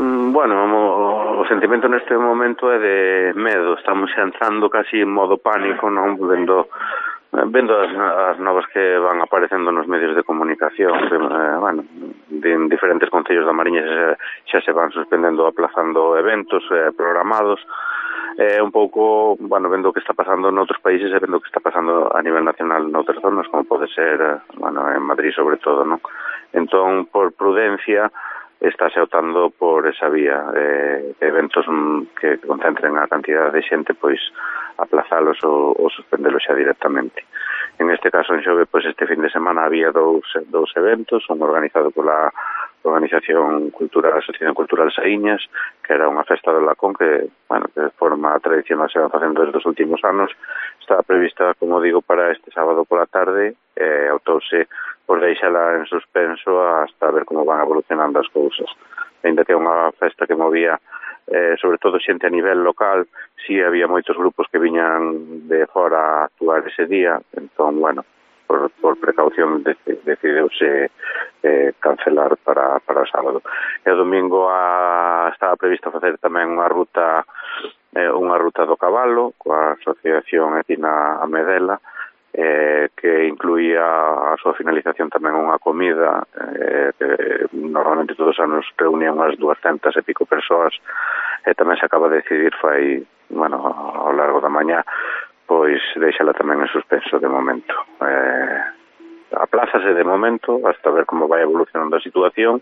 Bueno, o sentimento neste momento é de medo, estamos xa entrando casi en modo pánico, non vendo vendo as, as novas que van aparecendo nos medios de comunicación, que, eh, bueno, de, en diferentes concellos da Mariña xa, xa se van suspendendo, aplazando eventos eh, programados, eh, un pouco, bueno, vendo o que está pasando en outros países e vendo o que está pasando a nivel nacional en outras zonas, como pode ser, eh, bueno, en Madrid sobre todo, non? Entón, por prudencia, estáse optando por esa vía, eh, eventos mm, que concentren a cantidad de xente, pois aplazalos ou, ou suspendelos xa directamente. En este caso en Xove, pois este fin de semana había dous, dous eventos, un organizado pola Organización Cultural, Asociación Cultural Saíñas, que era unha festa do Lacón que, bueno, que de forma tradicional se van facendo desde os últimos anos. Estaba prevista, como digo, para este sábado pola tarde, e eh, autouse por deixala en suspenso hasta ver como van evolucionando as cousas. Ainda que é unha festa que movía eh, sobre todo xente a nivel local, si había moitos grupos que viñan de fora a actuar ese día, entón, bueno, por, por precaución decideuse eh, cancelar para, para o sábado. E o domingo a, estaba previsto facer tamén unha ruta eh, unha ruta do cabalo coa Asociación Etina Amedela, eh, que incluía a súa finalización tamén unha comida eh, que normalmente todos os anos reunían unhas duascentas e pico persoas, e tamén se acaba de decidir fai, bueno, ao largo da mañá, pois deixala tamén en suspenso de momento. Eh, aplázase de momento hasta ver como vai evolucionando a situación,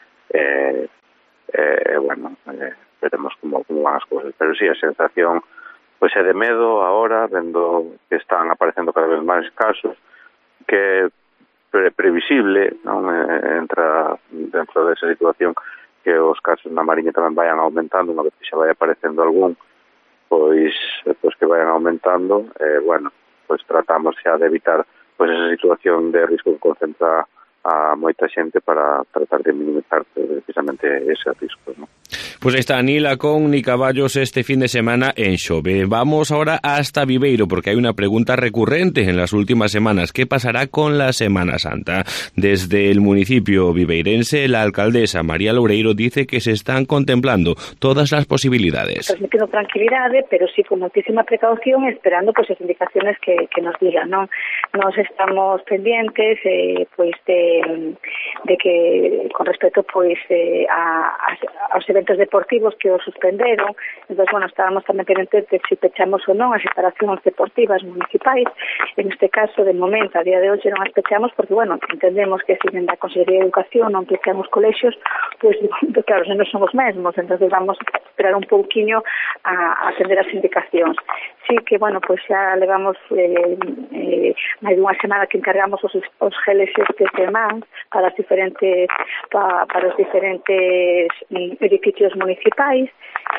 e eh, eh, bueno, eh, veremos como, como van as cousas, pero sí, a sensación pois é de medo agora, vendo que están aparecendo cada vez máis casos, que é previsible, non, entra dentro desa situación que os casos na Mariña tamén vayan aumentando, unha vez que xa vai aparecendo algún, pois, pois que vayan aumentando, e, bueno, pois tratamos xa de evitar pois esa situación de risco que concentra a moita xente para tratar de minimizar precisamente ese risco, ¿no? Pues ahí está, ni Lacón ni caballos este fin de semana en Xove. Vamos ahora hasta Viveiro, porque hay una pregunta recurrente en las últimas semanas. ¿Qué pasará con la Semana Santa? Desde el municipio viveirense, la alcaldesa María Loureiro dice que se están contemplando todas las posibilidades. Transmitiendo tranquilidade, pero sí con muchísima precaución, esperando pues as indicaciones que, que nos digan, ¿no? Nos estamos pendientes eh, pues de, de que con respecto pues eh, a, a, aos eventos deportivos que os suspenderon, entón, bueno, estábamos tamén pendientes de se pechamos ou non as instalacións deportivas municipais. En este caso, de momento, a día de hoxe non as pechamos porque, bueno, entendemos que se da a Consellería de Educación non pechamos colexios, pois, pues, claro, non son os mesmos, entón vamos a esperar un pouquiño a, a atender as indicacións. Sí que, bueno, pois pues xa levamos eh, eh, máis dunha semana que encargamos os, os geles estes de mans para as diferentes pa, para os diferentes edificios municipais.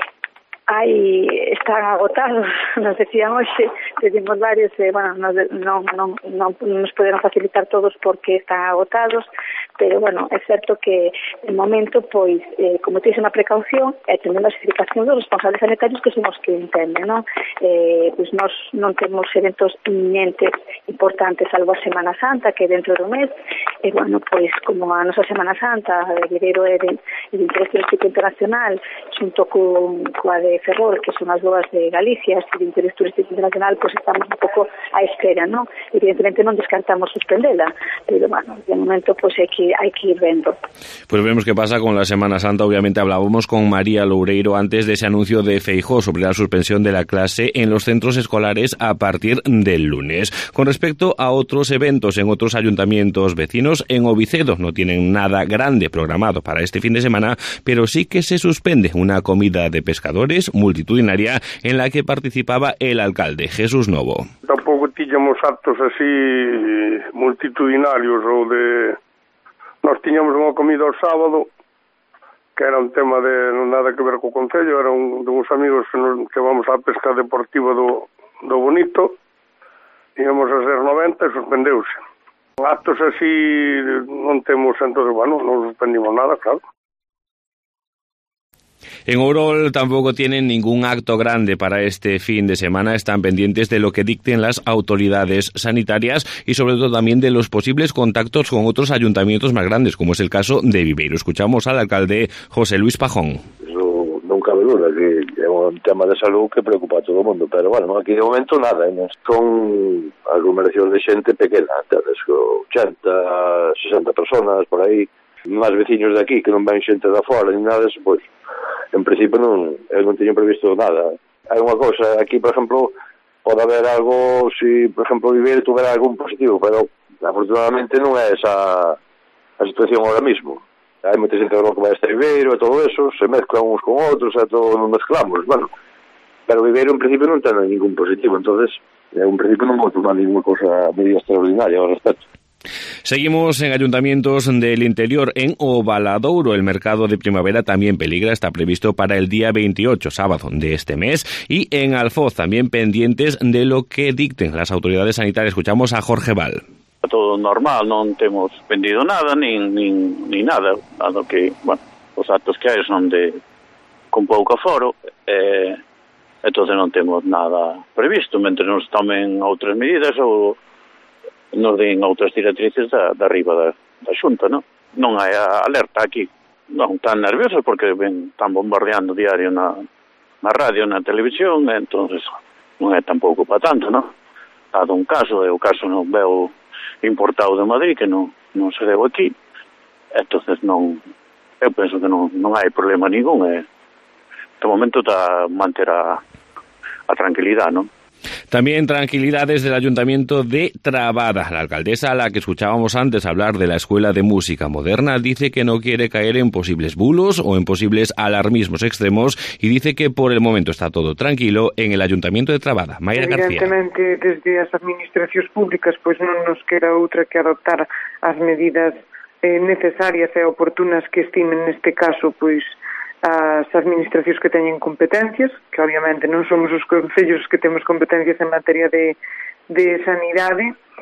Hai, están agotados, nos decían hoxe, pedimos varios, eh, bueno, non, non, non, non nos poderon facilitar todos porque están agotados, pero, bueno, é certo que, de momento, pois, eh, con muchísima precaución, e tendendo a explicación dos responsables sanitarios que son os que entenden, non? Eh, pois nós non temos eventos inminentes importantes, salvo a Semana Santa, que é dentro do mes, e, bueno, pois, como a nosa Semana Santa, de Viveiro é de, de interés turístico internacional, xunto con, coa de Ferrol, que son as dúas de Galicia, e de interés turístico internacional, pois estamos un pouco á espera, non? Evidentemente non descartamos suspendela, pero, bueno, de momento, pois, hai que, hai que ir vendo. Pues vemos qué pasa con la Semana Santa. Obviamente hablábamos con María Loureiro antes de ese anuncio de Feijóo sobre la suspensión de la clase en los centros escolares a partir del lunes. Con respecto a otros eventos en otros ayuntamientos vecinos, en Ovicedo no tienen nada grande programado para este fin de semana, pero sí que se suspende una comida de pescadores multitudinaria en la que participaba el alcalde, Jesús Novo. Tampouco tiñamos actos así multitudinarios ou de... Nós tiñamos unha comida o sábado que era un tema de non nada que ver co Concello, era un de uns amigos que, nos, que vamos á pesca deportiva do, do Bonito, íbamos a ser noventa e suspendeuse. Actos así non temos, entonces, bueno, non suspendimos nada, claro. En Ourol tampoco tienen ningún acto grande para este fin de semana. Están pendientes de lo que dicten las autoridades sanitarias y sobre todo también de los posibles contactos con otros ayuntamientos más grandes, como es el caso de Viveiro. Escuchamos al alcalde José Luis Pajón. Eso non cabe duda, que é un tema de salud que preocupa a todo o mundo, pero bueno, aquí de momento nada, ¿no? Son aglomeracións de xente pequena, entonces, ochenta, sesenta personas por aí, máis veciños de aquí que non ven xente da fora ni nada, pois en principio non, eu non teño previsto nada. Hai unha cousa, aquí, por exemplo, pode haber algo, se, por exemplo, Viveiro tuviera algún positivo, pero afortunadamente non é esa a situación ahora mismo. Hai moita xente que vai a este Viveiro e todo eso, se mezclan uns con outros, e todo nos mezclamos, bueno. Pero Viveiro en principio non ten ningún positivo, entonces, en principio non vou tomar ninguna cousa moi extraordinaria ao respecto. Seguimos en ayuntamientos del interior. En Ovaladouro el mercado de primavera también peligra, está previsto para el día veintiocho, sábado de este mes, y en Alfoz también pendientes de lo que dicten las autoridades sanitarias. Escuchamos a Jorge Val. Todo normal, non temos vendido nada nin, nin, nin nada, dado que, bueno, os actos que hai son de con pouco aforo, eh, entonces non temos nada previsto, mentre nos tomen outras medidas ou nos den outras directrices da, da arriba da, da xunta, non? Non hai alerta aquí, non tan nerviosos porque ven, están bombardeando diario na, na radio, na televisión, entonces non é tampouco para tanto, non? Dado un caso, e o caso non veo importado de Madrid, que non, non se deu aquí, entonces non, eu penso que non, non hai problema ningún, e de momento está manter a, a tranquilidade, non? También tranquilidad desde el Ayuntamiento de Trabada. La alcaldesa, a la que escuchábamos antes hablar de la Escuela de Música Moderna, dice que no quiere caer en posibles bulos o en posibles alarmismos extremos y dice que por el momento está todo tranquilo en el Ayuntamiento de Trabada. Mayra García. Evidentemente, desde as administracións públicas, pois non nos queda outra que adoptar as medidas eh, necesarias e oportunas que estimen neste caso, pois, as administracións que teñen competencias, que obviamente non somos os concellos que temos competencias en materia de, de sanidade,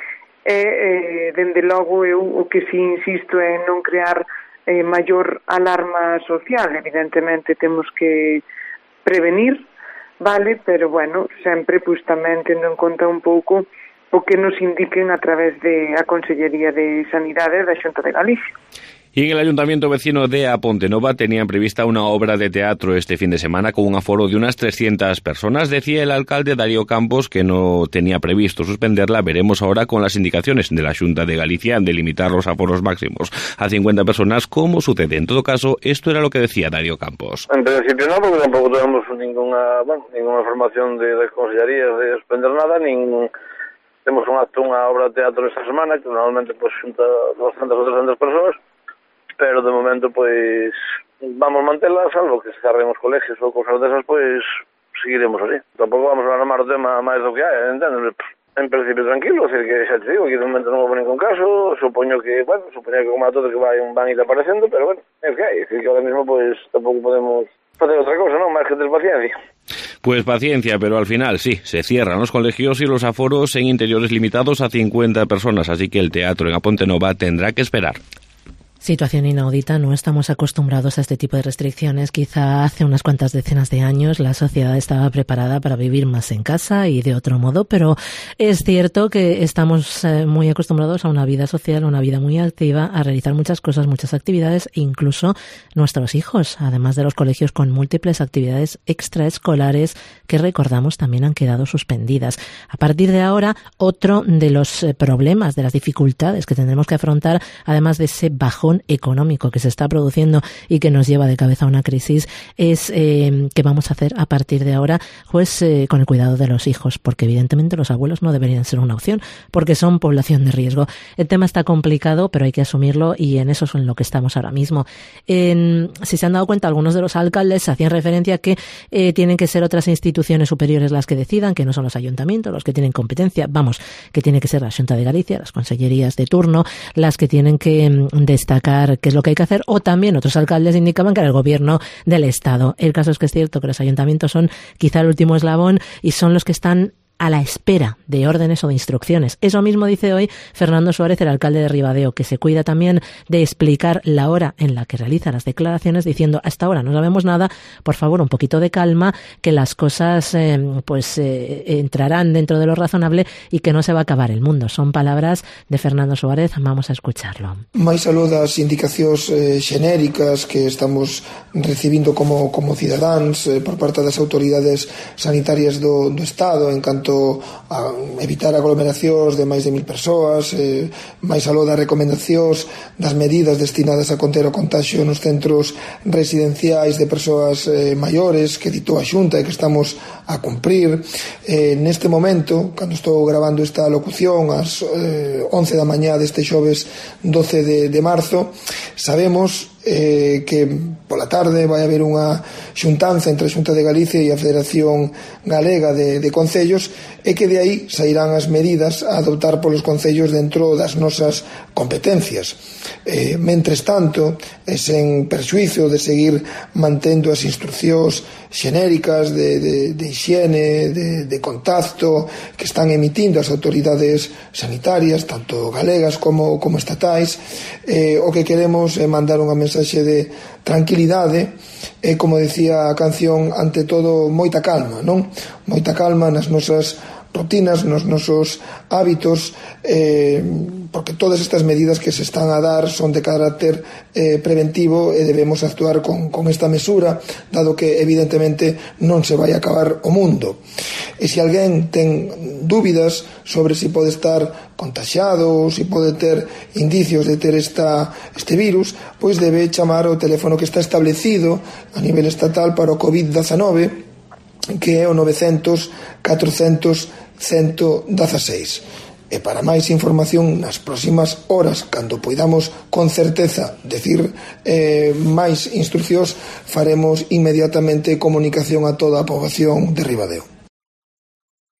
e, eh, dende logo, eu o que si insisto é non crear eh, maior alarma social. Evidentemente temos que prevenir, vale, pero bueno, sempre pues, tamén tendo en conta un pouco o que nos indiquen a través de a Consellería de Sanidade da Xunta de Galicia. Y en el Ayuntamiento vecino de A Pontenova tenían prevista una obra de teatro este fin de semana con un aforo de unas trescientas personas. Decía el alcalde Darío Campos que no tenía previsto suspenderla. Veremos ahora con las indicaciones de la Xunta de Galicia de limitar los aforos máximos a cincuenta personas cómo sucede. En todo caso, esto era lo que decía Darío Campos. En principio no, porque tampoco tenemos ninguna, bueno, ninguna información de las consellerías de suspender nada, ni tenemos un acto, una obra de teatro esta semana que normalmente pues junta doscientas o trescientas personas. Pero de momento, pues, vamos a mantenerla, salvo que se cerren os colegios ou cosas desas, pues, seguiremos así. Tampouco vamos a armar o tema máis do que hai, entendes? En principio tranquilo, é dicir, que xa te digo, que de momento non vou poner con caso, supoño que, bueno, supoño que como a todos que vai, van ir aparecendo, pero bueno, é o que hai, é dicir, que ahora mismo, pues, tampouco podemos facer outra cosa, non? Máis que ter paciencia. Pues paciencia, pero al final sí, se cierran los colegios y los aforos en interiores limitados a cincuenta personas, así que el teatro en A Pontenova tendrá que esperar. Situación inaudita, no estamos acostumbrados a este tipo de restricciones. Quizá hace unas cuantas decenas de años la sociedad estaba preparada para vivir más en casa y de otro modo, pero es cierto que estamos eh, muy acostumbrados a una vida social, a una vida muy activa, a realizar muchas cosas, muchas actividades, incluso nuestros hijos, además de los colegios con múltiples actividades extraescolares que recordamos también han quedado suspendidas. A partir de ahora, otro de los problemas, de las dificultades que tendremos que afrontar, además de ese bajón económico que se está produciendo y que nos lleva de cabeza a una crisis, es eh, qué vamos a hacer a partir de ahora, pues eh, con el cuidado de los hijos, porque evidentemente los abuelos no deberían ser una opción, porque son población de riesgo. El tema está complicado, pero hay que asumirlo y en eso es en lo que estamos ahora mismo. En, si se han dado cuenta, algunos de los alcaldes hacían referencia a que eh, tienen que ser otras instituciones superiores las que decidan, que no son los ayuntamientos los que tienen competencia, vamos, que tiene que ser la Xunta de Galicia, las consellerías de turno, las que tienen que mm, destacar qué es lo que hay que hacer, o también otros alcaldes indicaban que era el gobierno del Estado. El caso es que es cierto que los ayuntamientos son quizá el último eslabón y son los que están a la espera de órdenes o de instrucciones. Eso mismo dice hoy Fernando Suárez, el alcalde de Ribadeo, que se cuida también de explicar la hora en la que realiza las declaraciones, diciendo hasta ahora no sabemos nada, por favor un poquito de calma, que las cosas eh, pues eh, entrarán dentro de lo razonable y que no se va a acabar el mundo. Son palabras de Fernando Suárez, vamos a escucharlo. Máis aló das indicacións eh, xenéricas que estamos recibindo como, como cidadáns eh, por parte das autoridades sanitarias do, do Estado en canto a evitar aglomeracións de máis de mil persoas, eh, máis aló das recomendacións das medidas destinadas a conter o contagio nos centros residenciais de persoas eh, maiores que ditou a Xunta e que estamos a cumprir. Eh, neste momento, cando estou grabando esta locución ás eh, once da mañá deste xoves doce de, de marzo, sabemos eh, que pola tarde vai haber unha xuntanza entre a Xunta de Galicia e a Federación Galega de, de Concellos e que de aí sairán as medidas a adoptar polos concellos dentro das nosas competencias. Eh, mentres tanto, e sen perxuizo de seguir mantendo as instruccións xenéricas de, de, de higiene, de, de contacto que están emitindo as autoridades sanitarias, tanto galegas como, como estatais, eh, o que queremos é mandar unha mensaxe de tranquilidade e, como decía a canción, ante todo moita calma, non? Moita calma nas nosas rutinas, nos nosos hábitos, eh, porque todas estas medidas que se están a dar son de carácter eh, preventivo e debemos actuar con, con esta mesura, dado que evidentemente non se vai acabar o mundo. E se alguén ten dúbidas sobre si pode estar contagiado ou si pode ter indicios de ter esta, este virus, pois debe chamar o teléfono que está establecido a nivel estatal para o covid diecinueve, que é o novecientos catrocentos ciento dieciséis. E para máis información nas próximas horas, cando poidamos con certeza decir eh, máis instruccións, faremos inmediatamente comunicación a toda a poboación de Ribadeo.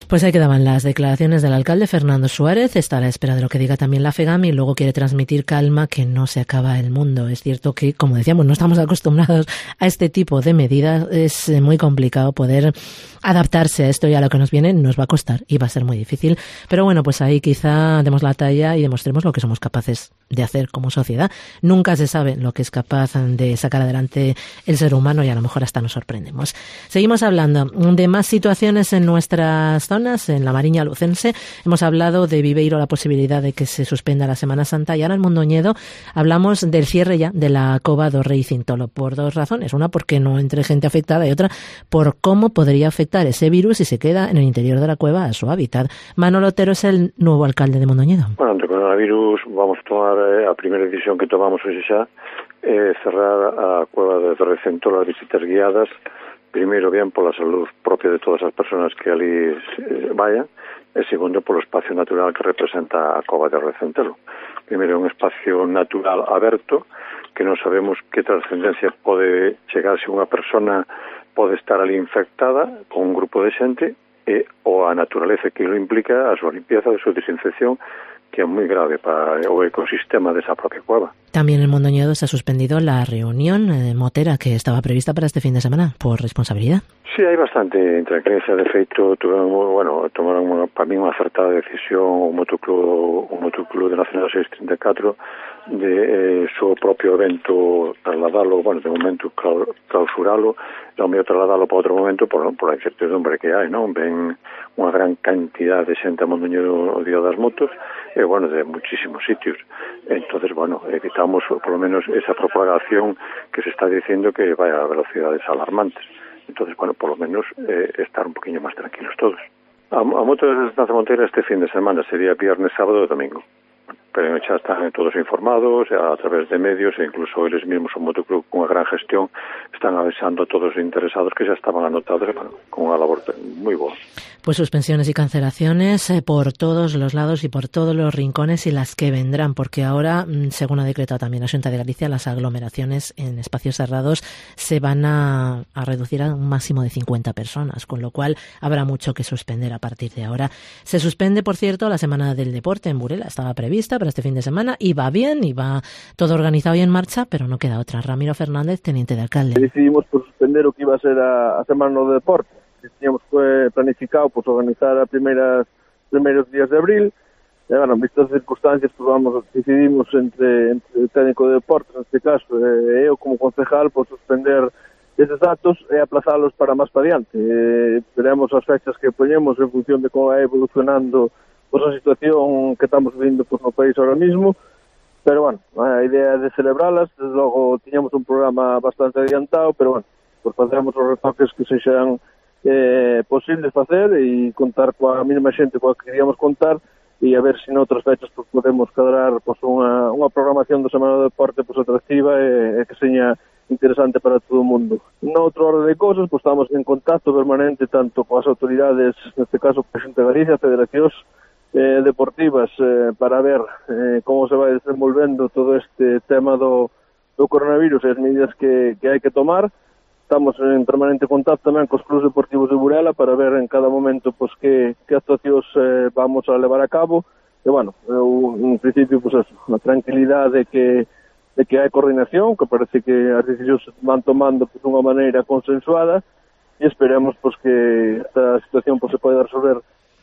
Pues ahí quedaban las declaraciones del alcalde Fernando Suárez. Está a la espera de lo que diga también la FEGAM y luego quiere transmitir calma, que no se acaba el mundo. Es cierto que, como decíamos, no estamos acostumbrados a este tipo de medidas. Es muy complicado poder adaptarse a esto y a lo que nos viene nos va a costar y va a ser muy difícil. Pero bueno, pues ahí quizá demos la talla y demostremos lo que somos capaces de hacer como sociedad. Nunca se sabe lo que es capaz de sacar adelante el ser humano y a lo mejor hasta nos sorprendemos. Seguimos hablando de más situaciones en nuestras zonas, en la Mariña Lucense. Hemos hablado de Viveiro, la posibilidad de que se suspenda la Semana Santa, y ahora en Mondoñedo hablamos del cierre ya de la cova do Rei Cintolo por dos razones. Una, porque no entre gente afectada, y otra, por cómo podría afectar ese virus si se queda en el interior de la cueva a su hábitat. Manolo Otero es el nuevo alcalde de Mondoñedo. Bueno, ante o coronavirus vamos a tomar eh, a primeira decisión que tomamos hoxe xa é eh, cerrar a cueva de Rei Cintolo as visitas guiadas, primeiro bien pola salud propia de todas as persoas que ali eh, vayan, e segundo polo espacio natural que representa a cova de Rei Cintolo. Primeiro é un espacio natural aberto que non sabemos que trascendencia pode chegar se unha persona pode estar ali infectada con un grupo de xente e ou a naturaleza que lo implica, a súa limpieza, a súa desinfección, que é moi grave para o ecosistema desa propia cueva. También en Mondoñedo se ha suspendido la reunión eh, motera que estaba prevista para este fin de semana por responsabilidad. Sí, hai bastante intranquilidad. De feito, tuvemos, bueno, tomaron unha, para mí unha acertada decisión o motoclub, o motoclub de Nacional seiscentos treinta e catro de eh, seu propio evento trasladalo, bueno, de momento clausuralo, e ao mellor trasladalo para outro momento por, por a incertidumbre que hai, non? Ven unha gran cantidad de xente a Mondoñedo o día das motos, e, bueno, de muchísimos sitios. Entonces, bueno, evitamos por lo menos esa propagación que se está diciendo que vaya a velocidades alarmantes. Entonces, bueno, por lo menos eh, estar un poquillo más tranquilos todos. A, a moto de Estancia Montera este fin de semana sería viernes, sábado e domingo. Pero xa están todos informados a través de medios, e incluso eles mesmos, o motoclub con unha gran gestión, están avisando a todos os interesados que xa estaban anotados, bueno, con unha labor moi boa. Pues suspensiones y cancelaciones eh, por todos los lados y por todos los rincones, y las que vendrán, porque ahora, según ha decretado también la Xunta de Galicia, las aglomeraciones en espacios cerrados se van a, a reducir a un máximo de cincuenta personas, con lo cual habrá mucho que suspender a partir de ahora. Se suspende, por cierto, la Semana del Deporte en Burela, estaba prevista para este fin de semana, y va bien, y va todo organizado y en marcha, pero no queda otra. Ramiro Fernández, teniente de alcalde. Decidimos por suspender o que iba a ser a, a Semana do Deporte. Teníamos planificado pues, organizar a primeiras primeiros días de abril, e, bueno, vistas as circunstancias, pues, vamos, decidimos entre, entre o técnico de deportes, neste caso, e eu como concejal, por pues, suspender eses datos e aplazalos para máis para diante. E, veremos as fechas que poñemos en función de como vai evolucionando pues, a situación que estamos vivindo pues, no país ahora mismo, pero, bueno, a idea de celebralas, desde logo, tiñamos un programa bastante adiantado, pero, bueno, pues, facemos os retoques que sexan eh, posible facer e contar coa mínima xente coa que queríamos contar, e a ver se noutras fechas pues, podemos cadrar pues, unha, unha programación do Semana do Deporte pues, atractiva e, e que seña interesante para todo o mundo. Noutro orden de cosas, pues, estamos en contacto permanente tanto coas autoridades, neste caso coa Xunta de Galicia, federacións eh, deportivas, eh, para ver eh, como se vai desenvolvendo todo este tema do, do coronavirus e as medidas que, que hai que tomar. Estamos en permanente contacto tamén cos clubes deportivos de Burela para ver en cada momento pues, que, que actuacións eh, vamos a levar a cabo. E, bueno, eu, en principio, pues, eso, a tranquilidade de que, de que hai coordinación, que parece que as decisións se van tomando pues, unha maneira consensuada, e esperemos pues, que esta situación pues, se poida resolver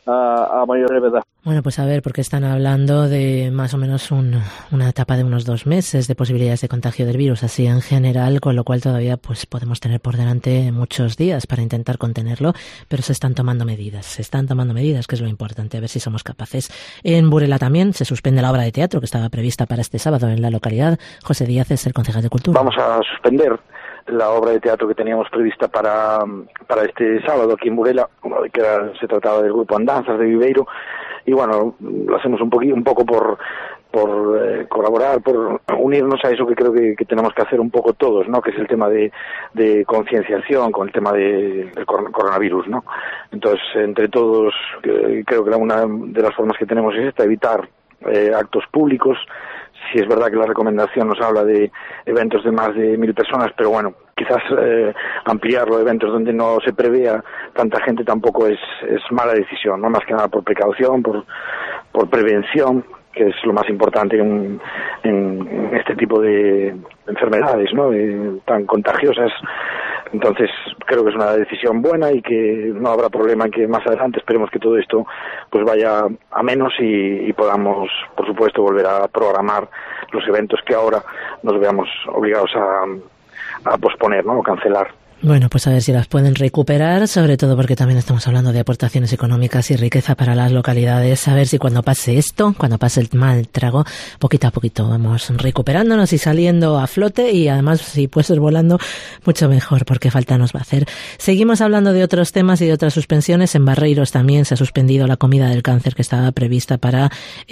a, a mayor brevedad. Bueno, pues a ver, porque están hablando de más o menos un, una etapa de unos dos meses de posibilidades de contagio del virus, así en general, con lo cual todavía pues podemos tener por delante muchos días para intentar contenerlo, pero se están tomando medidas, se están tomando medidas, que es lo importante, a ver si somos capaces. En Burela también se suspende la obra de teatro que estaba prevista para este sábado en la localidad. José Díaz es el concejal de Cultura. Vamos a suspender la obra de teatro que teníamos prevista para, para este sábado aquí en Burela, que era, se trataba del grupo Andanzas de Viveiro, y bueno, lo hacemos un poquito, un poco por por eh, colaborar, por unirnos a eso que creo que, que tenemos que hacer un poco todos, ¿no? Que es el tema de, de concienciación con el tema de, del coronavirus, ¿no? Entonces, entre todos, eh, creo que una de las formas que tenemos es esta, evitar eh, actos públicos. Si es verdad que la recomendación nos habla de eventos de más de mil personas, pero bueno, quizás eh, ampliarlo a eventos donde no se prevea tanta gente tampoco es, es mala decisión, no más que nada por precaución, por, por prevención, que es lo más importante en, en este tipo de enfermedades, ¿no? Eh, tan contagiosas. Entonces creo que es una decisión buena y que no habrá problema en que más adelante esperemos que todo esto pues vaya a menos y, y podamos, por supuesto, volver a programar los eventos que ahora nos veamos obligados a, a posponer, ¿no? O cancelar. Bueno, pues a ver si las pueden recuperar, sobre todo porque también estamos hablando de aportaciones económicas y riqueza para las localidades. A ver si cuando pase esto, cuando pase el mal trago, poquito a poquito vamos recuperándonos y saliendo a flote, y además si puede ser volando, mucho mejor, porque falta nos va a hacer. Seguimos hablando de otros temas y de otras suspensiones. En Barreiros también se ha suspendido la comida del cáncer que estaba prevista para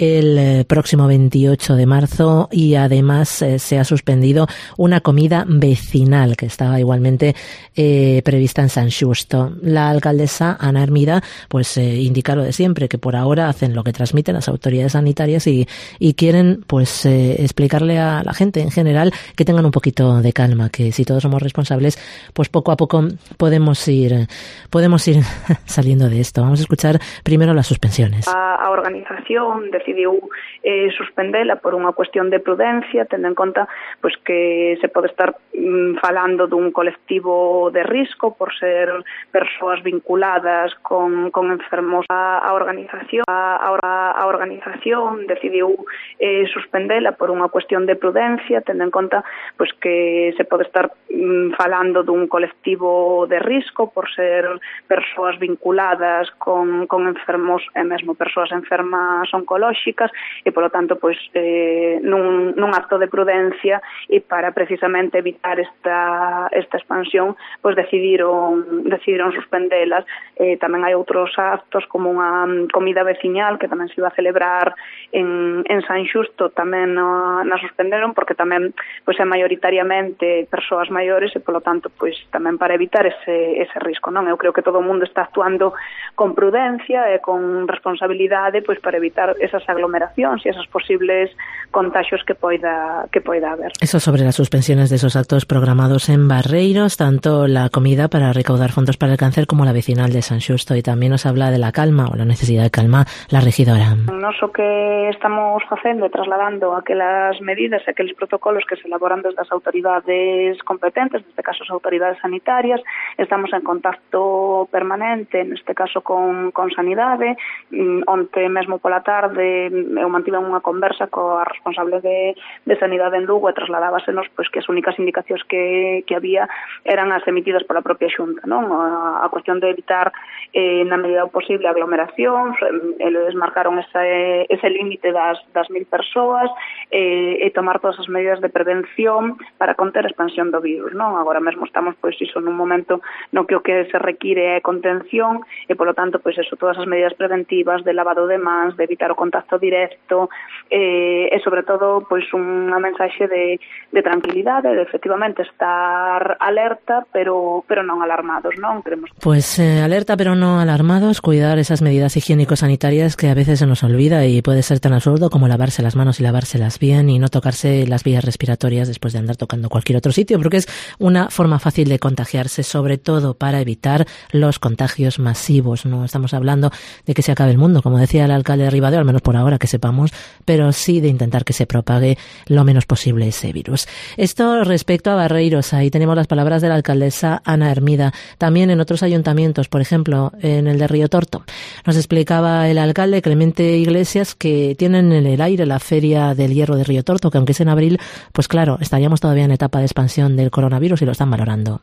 el próximo veintiocho de marzo, y además eh, se ha suspendido una comida vecinal que estaba igualmente Eh, prevista en San Xusto. La alcaldesa Ana Hermida pues eh, indica lo de siempre, que por ahora hacen lo que transmiten las autoridades sanitarias y, y quieren pues eh, explicarle a la gente en general que tengan un poquito de calma, que si todos somos responsables pues poco a poco podemos ir podemos ir saliendo de esto. Vamos a escuchar primero las suspensiones. A, a organización decidiu eh, suspendela por unha cuestión de prudencia, tendo en conta pues que se pode estar mm, falando dun colectivo de risco por ser persoas vinculadas con, con enfermos. A, a organización a, a, a organización decidiu eh, suspendela por unha cuestión de prudencia, tendo en conta pues que se pode estar mm, falando dun colectivo de risco por ser persoas vinculadas con, con enfermos e mesmo persoas enfermas oncolóxicas, e polo tanto pues eh, nun, nun acto de prudencia e para precisamente evitar esta, esta expansión pues decidiron decidiron suspendelas. Eh, tamén hai outros actos como unha comida veciñal que tamén se iba a celebrar en, en San Xusto, tamén na, na suspenderon porque tamén pues é maioritariamente persoas maiores e polo tanto pues tamén para evitar ese, ese risco, non? Eu creo que todo o mundo está actuando con prudencia e con responsabilidade pues para evitar esas aglomeracións e esos posibles contagios que poida que poida haber. Eso sobre las suspensiones de esos actos programados en Barreiros, tanto la comida para recaudar fondos para el cáncer como la vecinal de San Xusto, y también nos habla de la calma o la necesidad de calma la regidora. Nos o que estamos facendo é trasladando aquelas medidas e aqueles protocolos que se elaboran desde as autoridades competentes, neste caso as autoridades sanitarias. Estamos en contacto permanente, neste caso con, con Sanidade. Onte mesmo pola tarde eu mantive unha conversa coa responsable de, de Sanidade en Lugo e trasladábasenos pois, que as únicas indicacións que, que había eran as emitidas pola propia Xunta, non? A, a cuestión de evitar eh, na medida posible aglomeracións, eles marcaron ese, ese límite das, das mil persoas eh, e tomar todas as medidas de prevención para conter a expansión do virus, non? Agora mesmo estamos pois iso nun momento no que o que se require é contención e polo tanto pois eso, todas as medidas preventivas de lavado de mans, de evitar o contacto directo eh, e sobre todo pois unha mensaxe de, de tranquilidade, de efectivamente estar alerta pero pero non alarmados, non? Queremos... Pues eh, alerta pero no alarmados, cuidar esas medidas higiénico-sanitarias que a veces se nos olvida y puede ser tan absurdo como lavarse las manos y lavárselas bien y no tocarse las vías respiratorias después de andar tocando cualquier otro sitio, porque es una forma fácil de contagiarse, sobre todo para evitar los contagios masivos. No estamos hablando de que se acabe el mundo, como decía el alcalde de Ribadeo, al menos por ahora que sepamos, pero sí de intentar que se propague lo menos posible ese virus. Esto respecto a Barreiros, ahí tenemos las palabras de la alcaldesa Ana Hermida. También en otros ayuntamientos, por ejemplo, en el de Río Torto, nos explicaba el alcalde Clemente Iglesias que tienen en el aire la Feria del Hierro de Río Torto, que aunque es en abril, pues claro, estaríamos todavía en etapa de expansión del coronavirus y lo están valorando.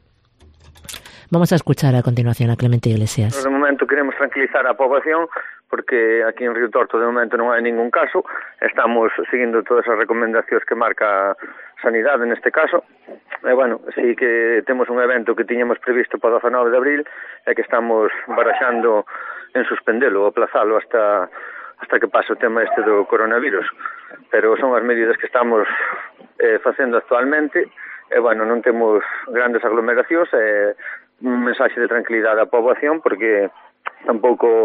Vamos a escuchar a continuación a Clemente Iglesias. De momento queremos tranquilizar a poboación porque aquí en Río Torto de momento non hai ningún caso. Estamos seguindo todas as recomendacións que marca Sanidade neste caso. E bueno, sí que temos un evento que tiñamos previsto para o dezanove de abril e que estamos baraxando en suspendelo ou aplazalo hasta hasta que pase o tema este do coronavirus. Pero son as medidas que estamos eh, facendo actualmente e bueno, non temos grandes aglomeracións e un mensaxe de tranquilidade á poboación porque tampouco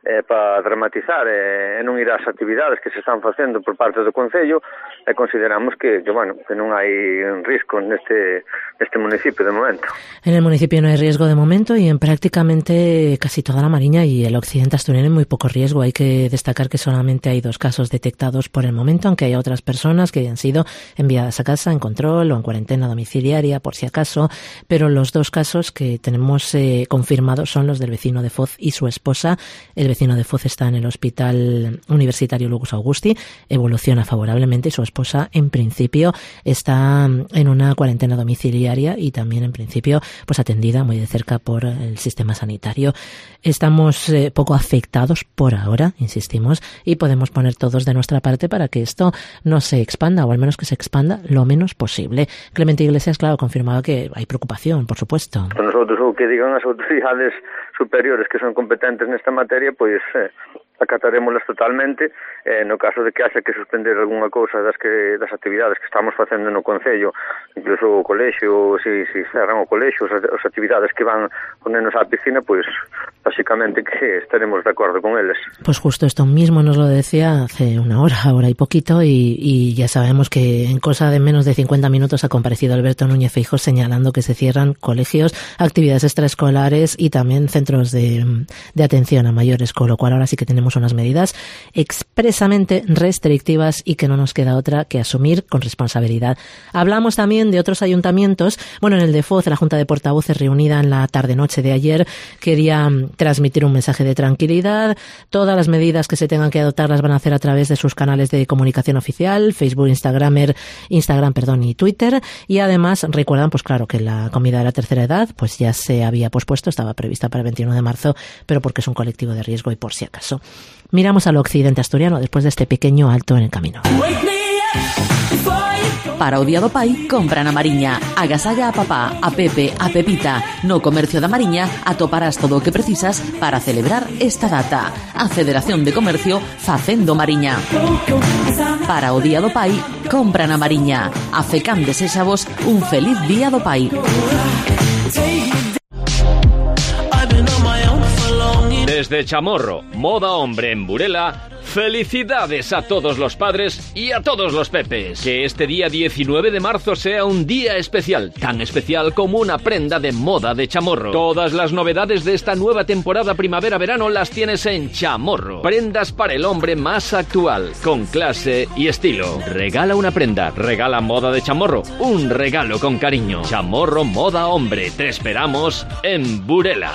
eh, para dramatizar e eh, non ir ás actividades que se están facendo por parte do Concello, e consideramos que, que, bueno, que non hai risco neste, neste municipio de momento. En el municipio no hay riesgo de momento y en prácticamente casi toda la Mariña y el occidente asturiano hay muy poco riesgo. Hay que destacar que solamente hay dos casos detectados por el momento, aunque hay otras personas que han sido enviadas a casa en control o en cuarentena domiciliaria por si acaso, pero los dos casos que tenemos eh, confirmados son los del vecino de Foz y su esposa. El vecino de Foz está en el Hospital Universitario Lugus Augusti, evoluciona favorablemente y su esposa en principio está en una cuarentena domiciliaria y también en principio pues atendida muy de cerca por el sistema sanitario. Estamos eh, poco afectados por ahora, insistimos, y podemos poner todos de nuestra parte para que esto no se expanda, o al menos que se expanda lo menos posible. Clemente Iglesias, claro, confirmaba que hay preocupación, por supuesto. Nosotros, o que digan as autoridades superiores que son competentes nesta materia, pois eh, acatarémolas totalmente. Eh, no caso de que haxa que suspender algunha cousa das que das actividades que estamos facendo no Concello, incluso o colexio, si, si cerran o colexio, as, as actividades que van ponernos á piscina, pois básicamente que estaremos de acordo con eles. Pues justo esto mismo nos lo decía hace una hora, hora y poquito, y, y ya sabemos que en cosa de menos de cincuenta minutos ha comparecido Alberto Núñez Feijóo señalando que se cierran colegios, actividades extraescolares y también centros de, de atención a mayores, con lo cual ahora sí que tenemos unas medidas expresamente restrictivas y que no nos queda otra que asumir con responsabilidad. Hablamos también de otros ayuntamientos. Bueno, en el de Foz, la Junta de Portavoces reunida en la tarde-noche de ayer quería transmitir un mensaje de tranquilidad. Todas las medidas que se tengan que adoptar las van a hacer a través de sus canales de comunicación oficial, Facebook, Instagramer, Instagram, perdón, y Twitter. Y además recuerdan, pues claro, que la comida de la tercera edad pues ya se había pospuesto, estaba prevista para el veintiuno de marzo, pero porque es un colectivo de riesgo y por si acaso. Miramos al occidente asturiano después de este pequeño alto en el camino. Para o Día do Pai, compra na Mariña. Agasalla a papá, a Pepe, a Pepita. No Comercio da Mariña atoparás todo o que precisas para celebrar esta data. A Federación de Comercio Facendo Mariña. Para o Día do Pai, compra na Mariña. A FECAM desexavos un feliz Día do Pai. Desde Chamorro, moda hombre en Burela, felicidades a todos los padres y a todos los pepes. Que este día diecinueve de marzo sea un día especial, tan especial como una prenda de moda de Chamorro. Todas las novedades de esta nueva temporada primavera-verano las tienes en Chamorro. Prendas para el hombre más actual, con clase y estilo. Regala una prenda, regala moda de Chamorro, un regalo con cariño. Chamorro Moda Hombre, te esperamos en Burela.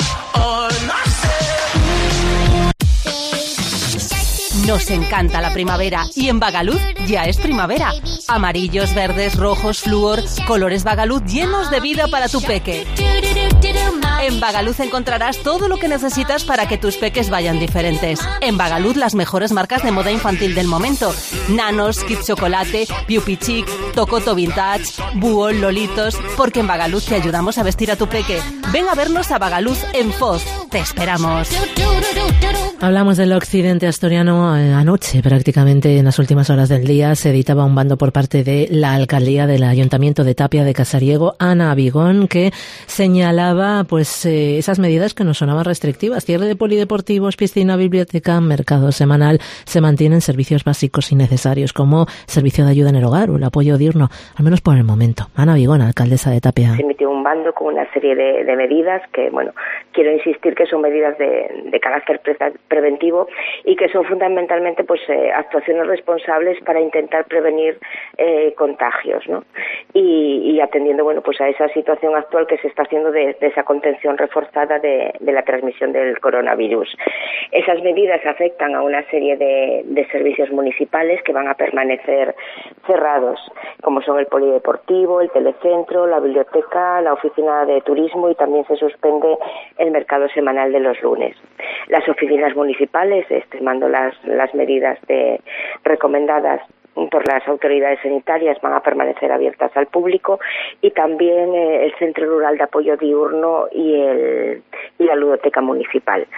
Nos encanta la primavera y en Bagaluz ya es primavera. Amarillos, verdes, rojos, flúor, colores Bagaluz llenos de vida para tu peque. En Bagaluz encontrarás todo lo que necesitas para que tus peques vayan diferentes. En Bagaluz las mejores marcas de moda infantil del momento. Nanos, Kid Chocolate, Pupi Chic, Tocoto Vintage, Buol, Lolitos. Porque en Bagaluz te ayudamos a vestir a tu peque. Ven a vernos a Bagaluz en Foz. Te esperamos. Hablamos del occidente asturiano. Anoche, prácticamente en las últimas horas del día, se editaba un bando por parte de la alcaldía del Ayuntamiento de Tapia de Casariego, Ana Abigón, que señalaba pues eh, esas medidas que nos sonaban restrictivas. Cierre de polideportivos, piscina, biblioteca, mercado semanal. Se mantienen servicios básicos y necesarios como servicio de ayuda en el hogar o el apoyo diurno, al menos por el momento. Ana Abigón, alcaldesa de Tapia. Se emitió un bando con una serie de, de medidas que, bueno, quiero insistir que son medidas de, de carácter pre preventivo y que son fundamentalmente pues eh, actuaciones responsables para intentar prevenir eh, contagios, ¿no? Y, y atendiendo, bueno, pues a esa situación actual que se está haciendo de, de esa contención reforzada de, de la transmisión del coronavirus. Esas medidas afectan a una serie de, de servicios municipales que van a permanecer cerrados, como son el polideportivo, el telecentro, la biblioteca, la oficina de turismo y también se suspende el mercado semanal de los lunes. Las oficinas municipales, extremando las las medidas de, recomendadas por las autoridades sanitarias, van a permanecer abiertas al público y también eh, el Centro Rural de Apoyo Diurno y, el, y la Ludoteca Municipal.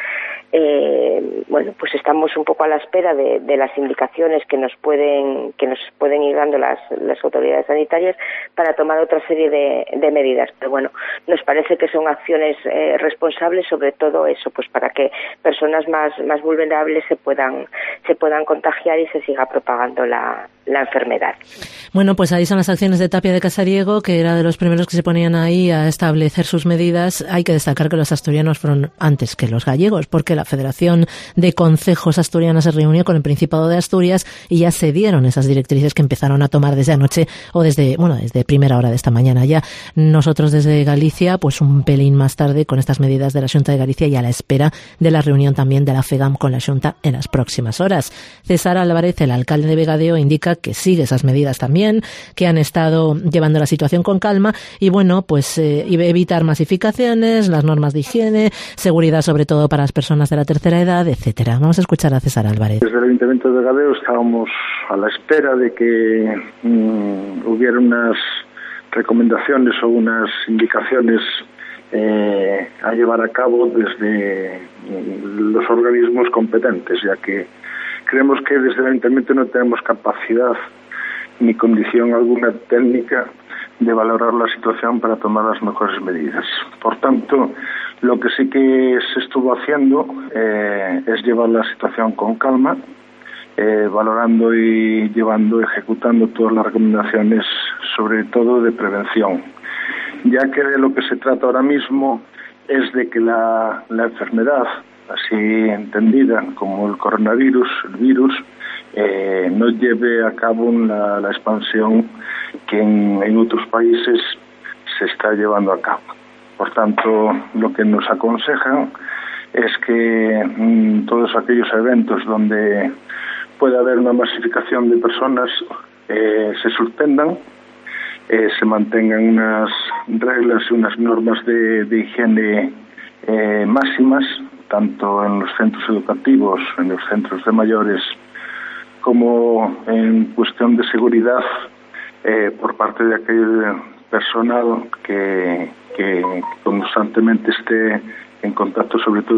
eh, bueno, pues estamos un poco a la espera de, de las indicaciones que nos pueden que nos pueden ir dando las, las autoridades sanitarias para tomar otra serie de, de medidas. Pero bueno, nos parece que son acciones eh, responsables, sobre todo eso, pues para que personas más, más vulnerables se puedan, se puedan contagiar y se siga propagando la, la enfermedad. Bueno, pues ahí son las acciones de Tapia de Casariego, que era de los primeros que se ponían ahí a establecer sus medidas. Hay que destacar que los asturianos fueron antes que los gallegos, porque la Federación de Concejos Asturianos se reunió con el Principado de Asturias y ya se dieron esas directrices que empezaron a tomar desde anoche o desde, bueno, desde primera hora de esta mañana ya. Nosotros desde Galicia, pues un pelín más tarde con estas medidas de la Xunta de Galicia y a la espera de la reunión también de la FEGAM con la Xunta en las próximas horas. César Álvarez, el alcalde de Vegadeo, indica que sigue esas medidas también, que han estado llevando la situación con calma y bueno, pues eh, evitar masificaciones, las normas de higiene, seguridad sobre todo para las personas de la tercera edad, etcétera. Vamos a escuchar a César Álvarez. Desde el Ayuntamiento de Vegadeo estábamos a la espera de que mmm, hubiera unas recomendaciones o unas indicaciones eh, a llevar a cabo desde los organismos competentes, ya que creemos que desde el Ayuntamiento no tenemos capacidad ni condición alguna técnica de valorar la situación para tomar las mejores medidas. Por tanto, lo que sí que se estuvo haciendo eh, es llevar la situación con calma, eh, valorando y llevando, ejecutando todas las recomendaciones, sobre todo de prevención, ya que de lo que se trata ahora mismo es de que la, la enfermedad, así entendida como el coronavirus, el virus, eh, no lleve a cabo la, la expansión que en, en otros países se está llevando a cabo. Por tanto, lo que nos aconsejan es que mmm, todos aquellos eventos donde pueda haber una masificación de personas eh, se suspendan, eh, se mantengan unas reglas y unas normas de, de higiene eh, máximas, tanto en los centros educativos, en los centros de mayores, como en cuestión de seguridad eh, por parte de aquel personal que, que constantemente esté en contacto, sobre todo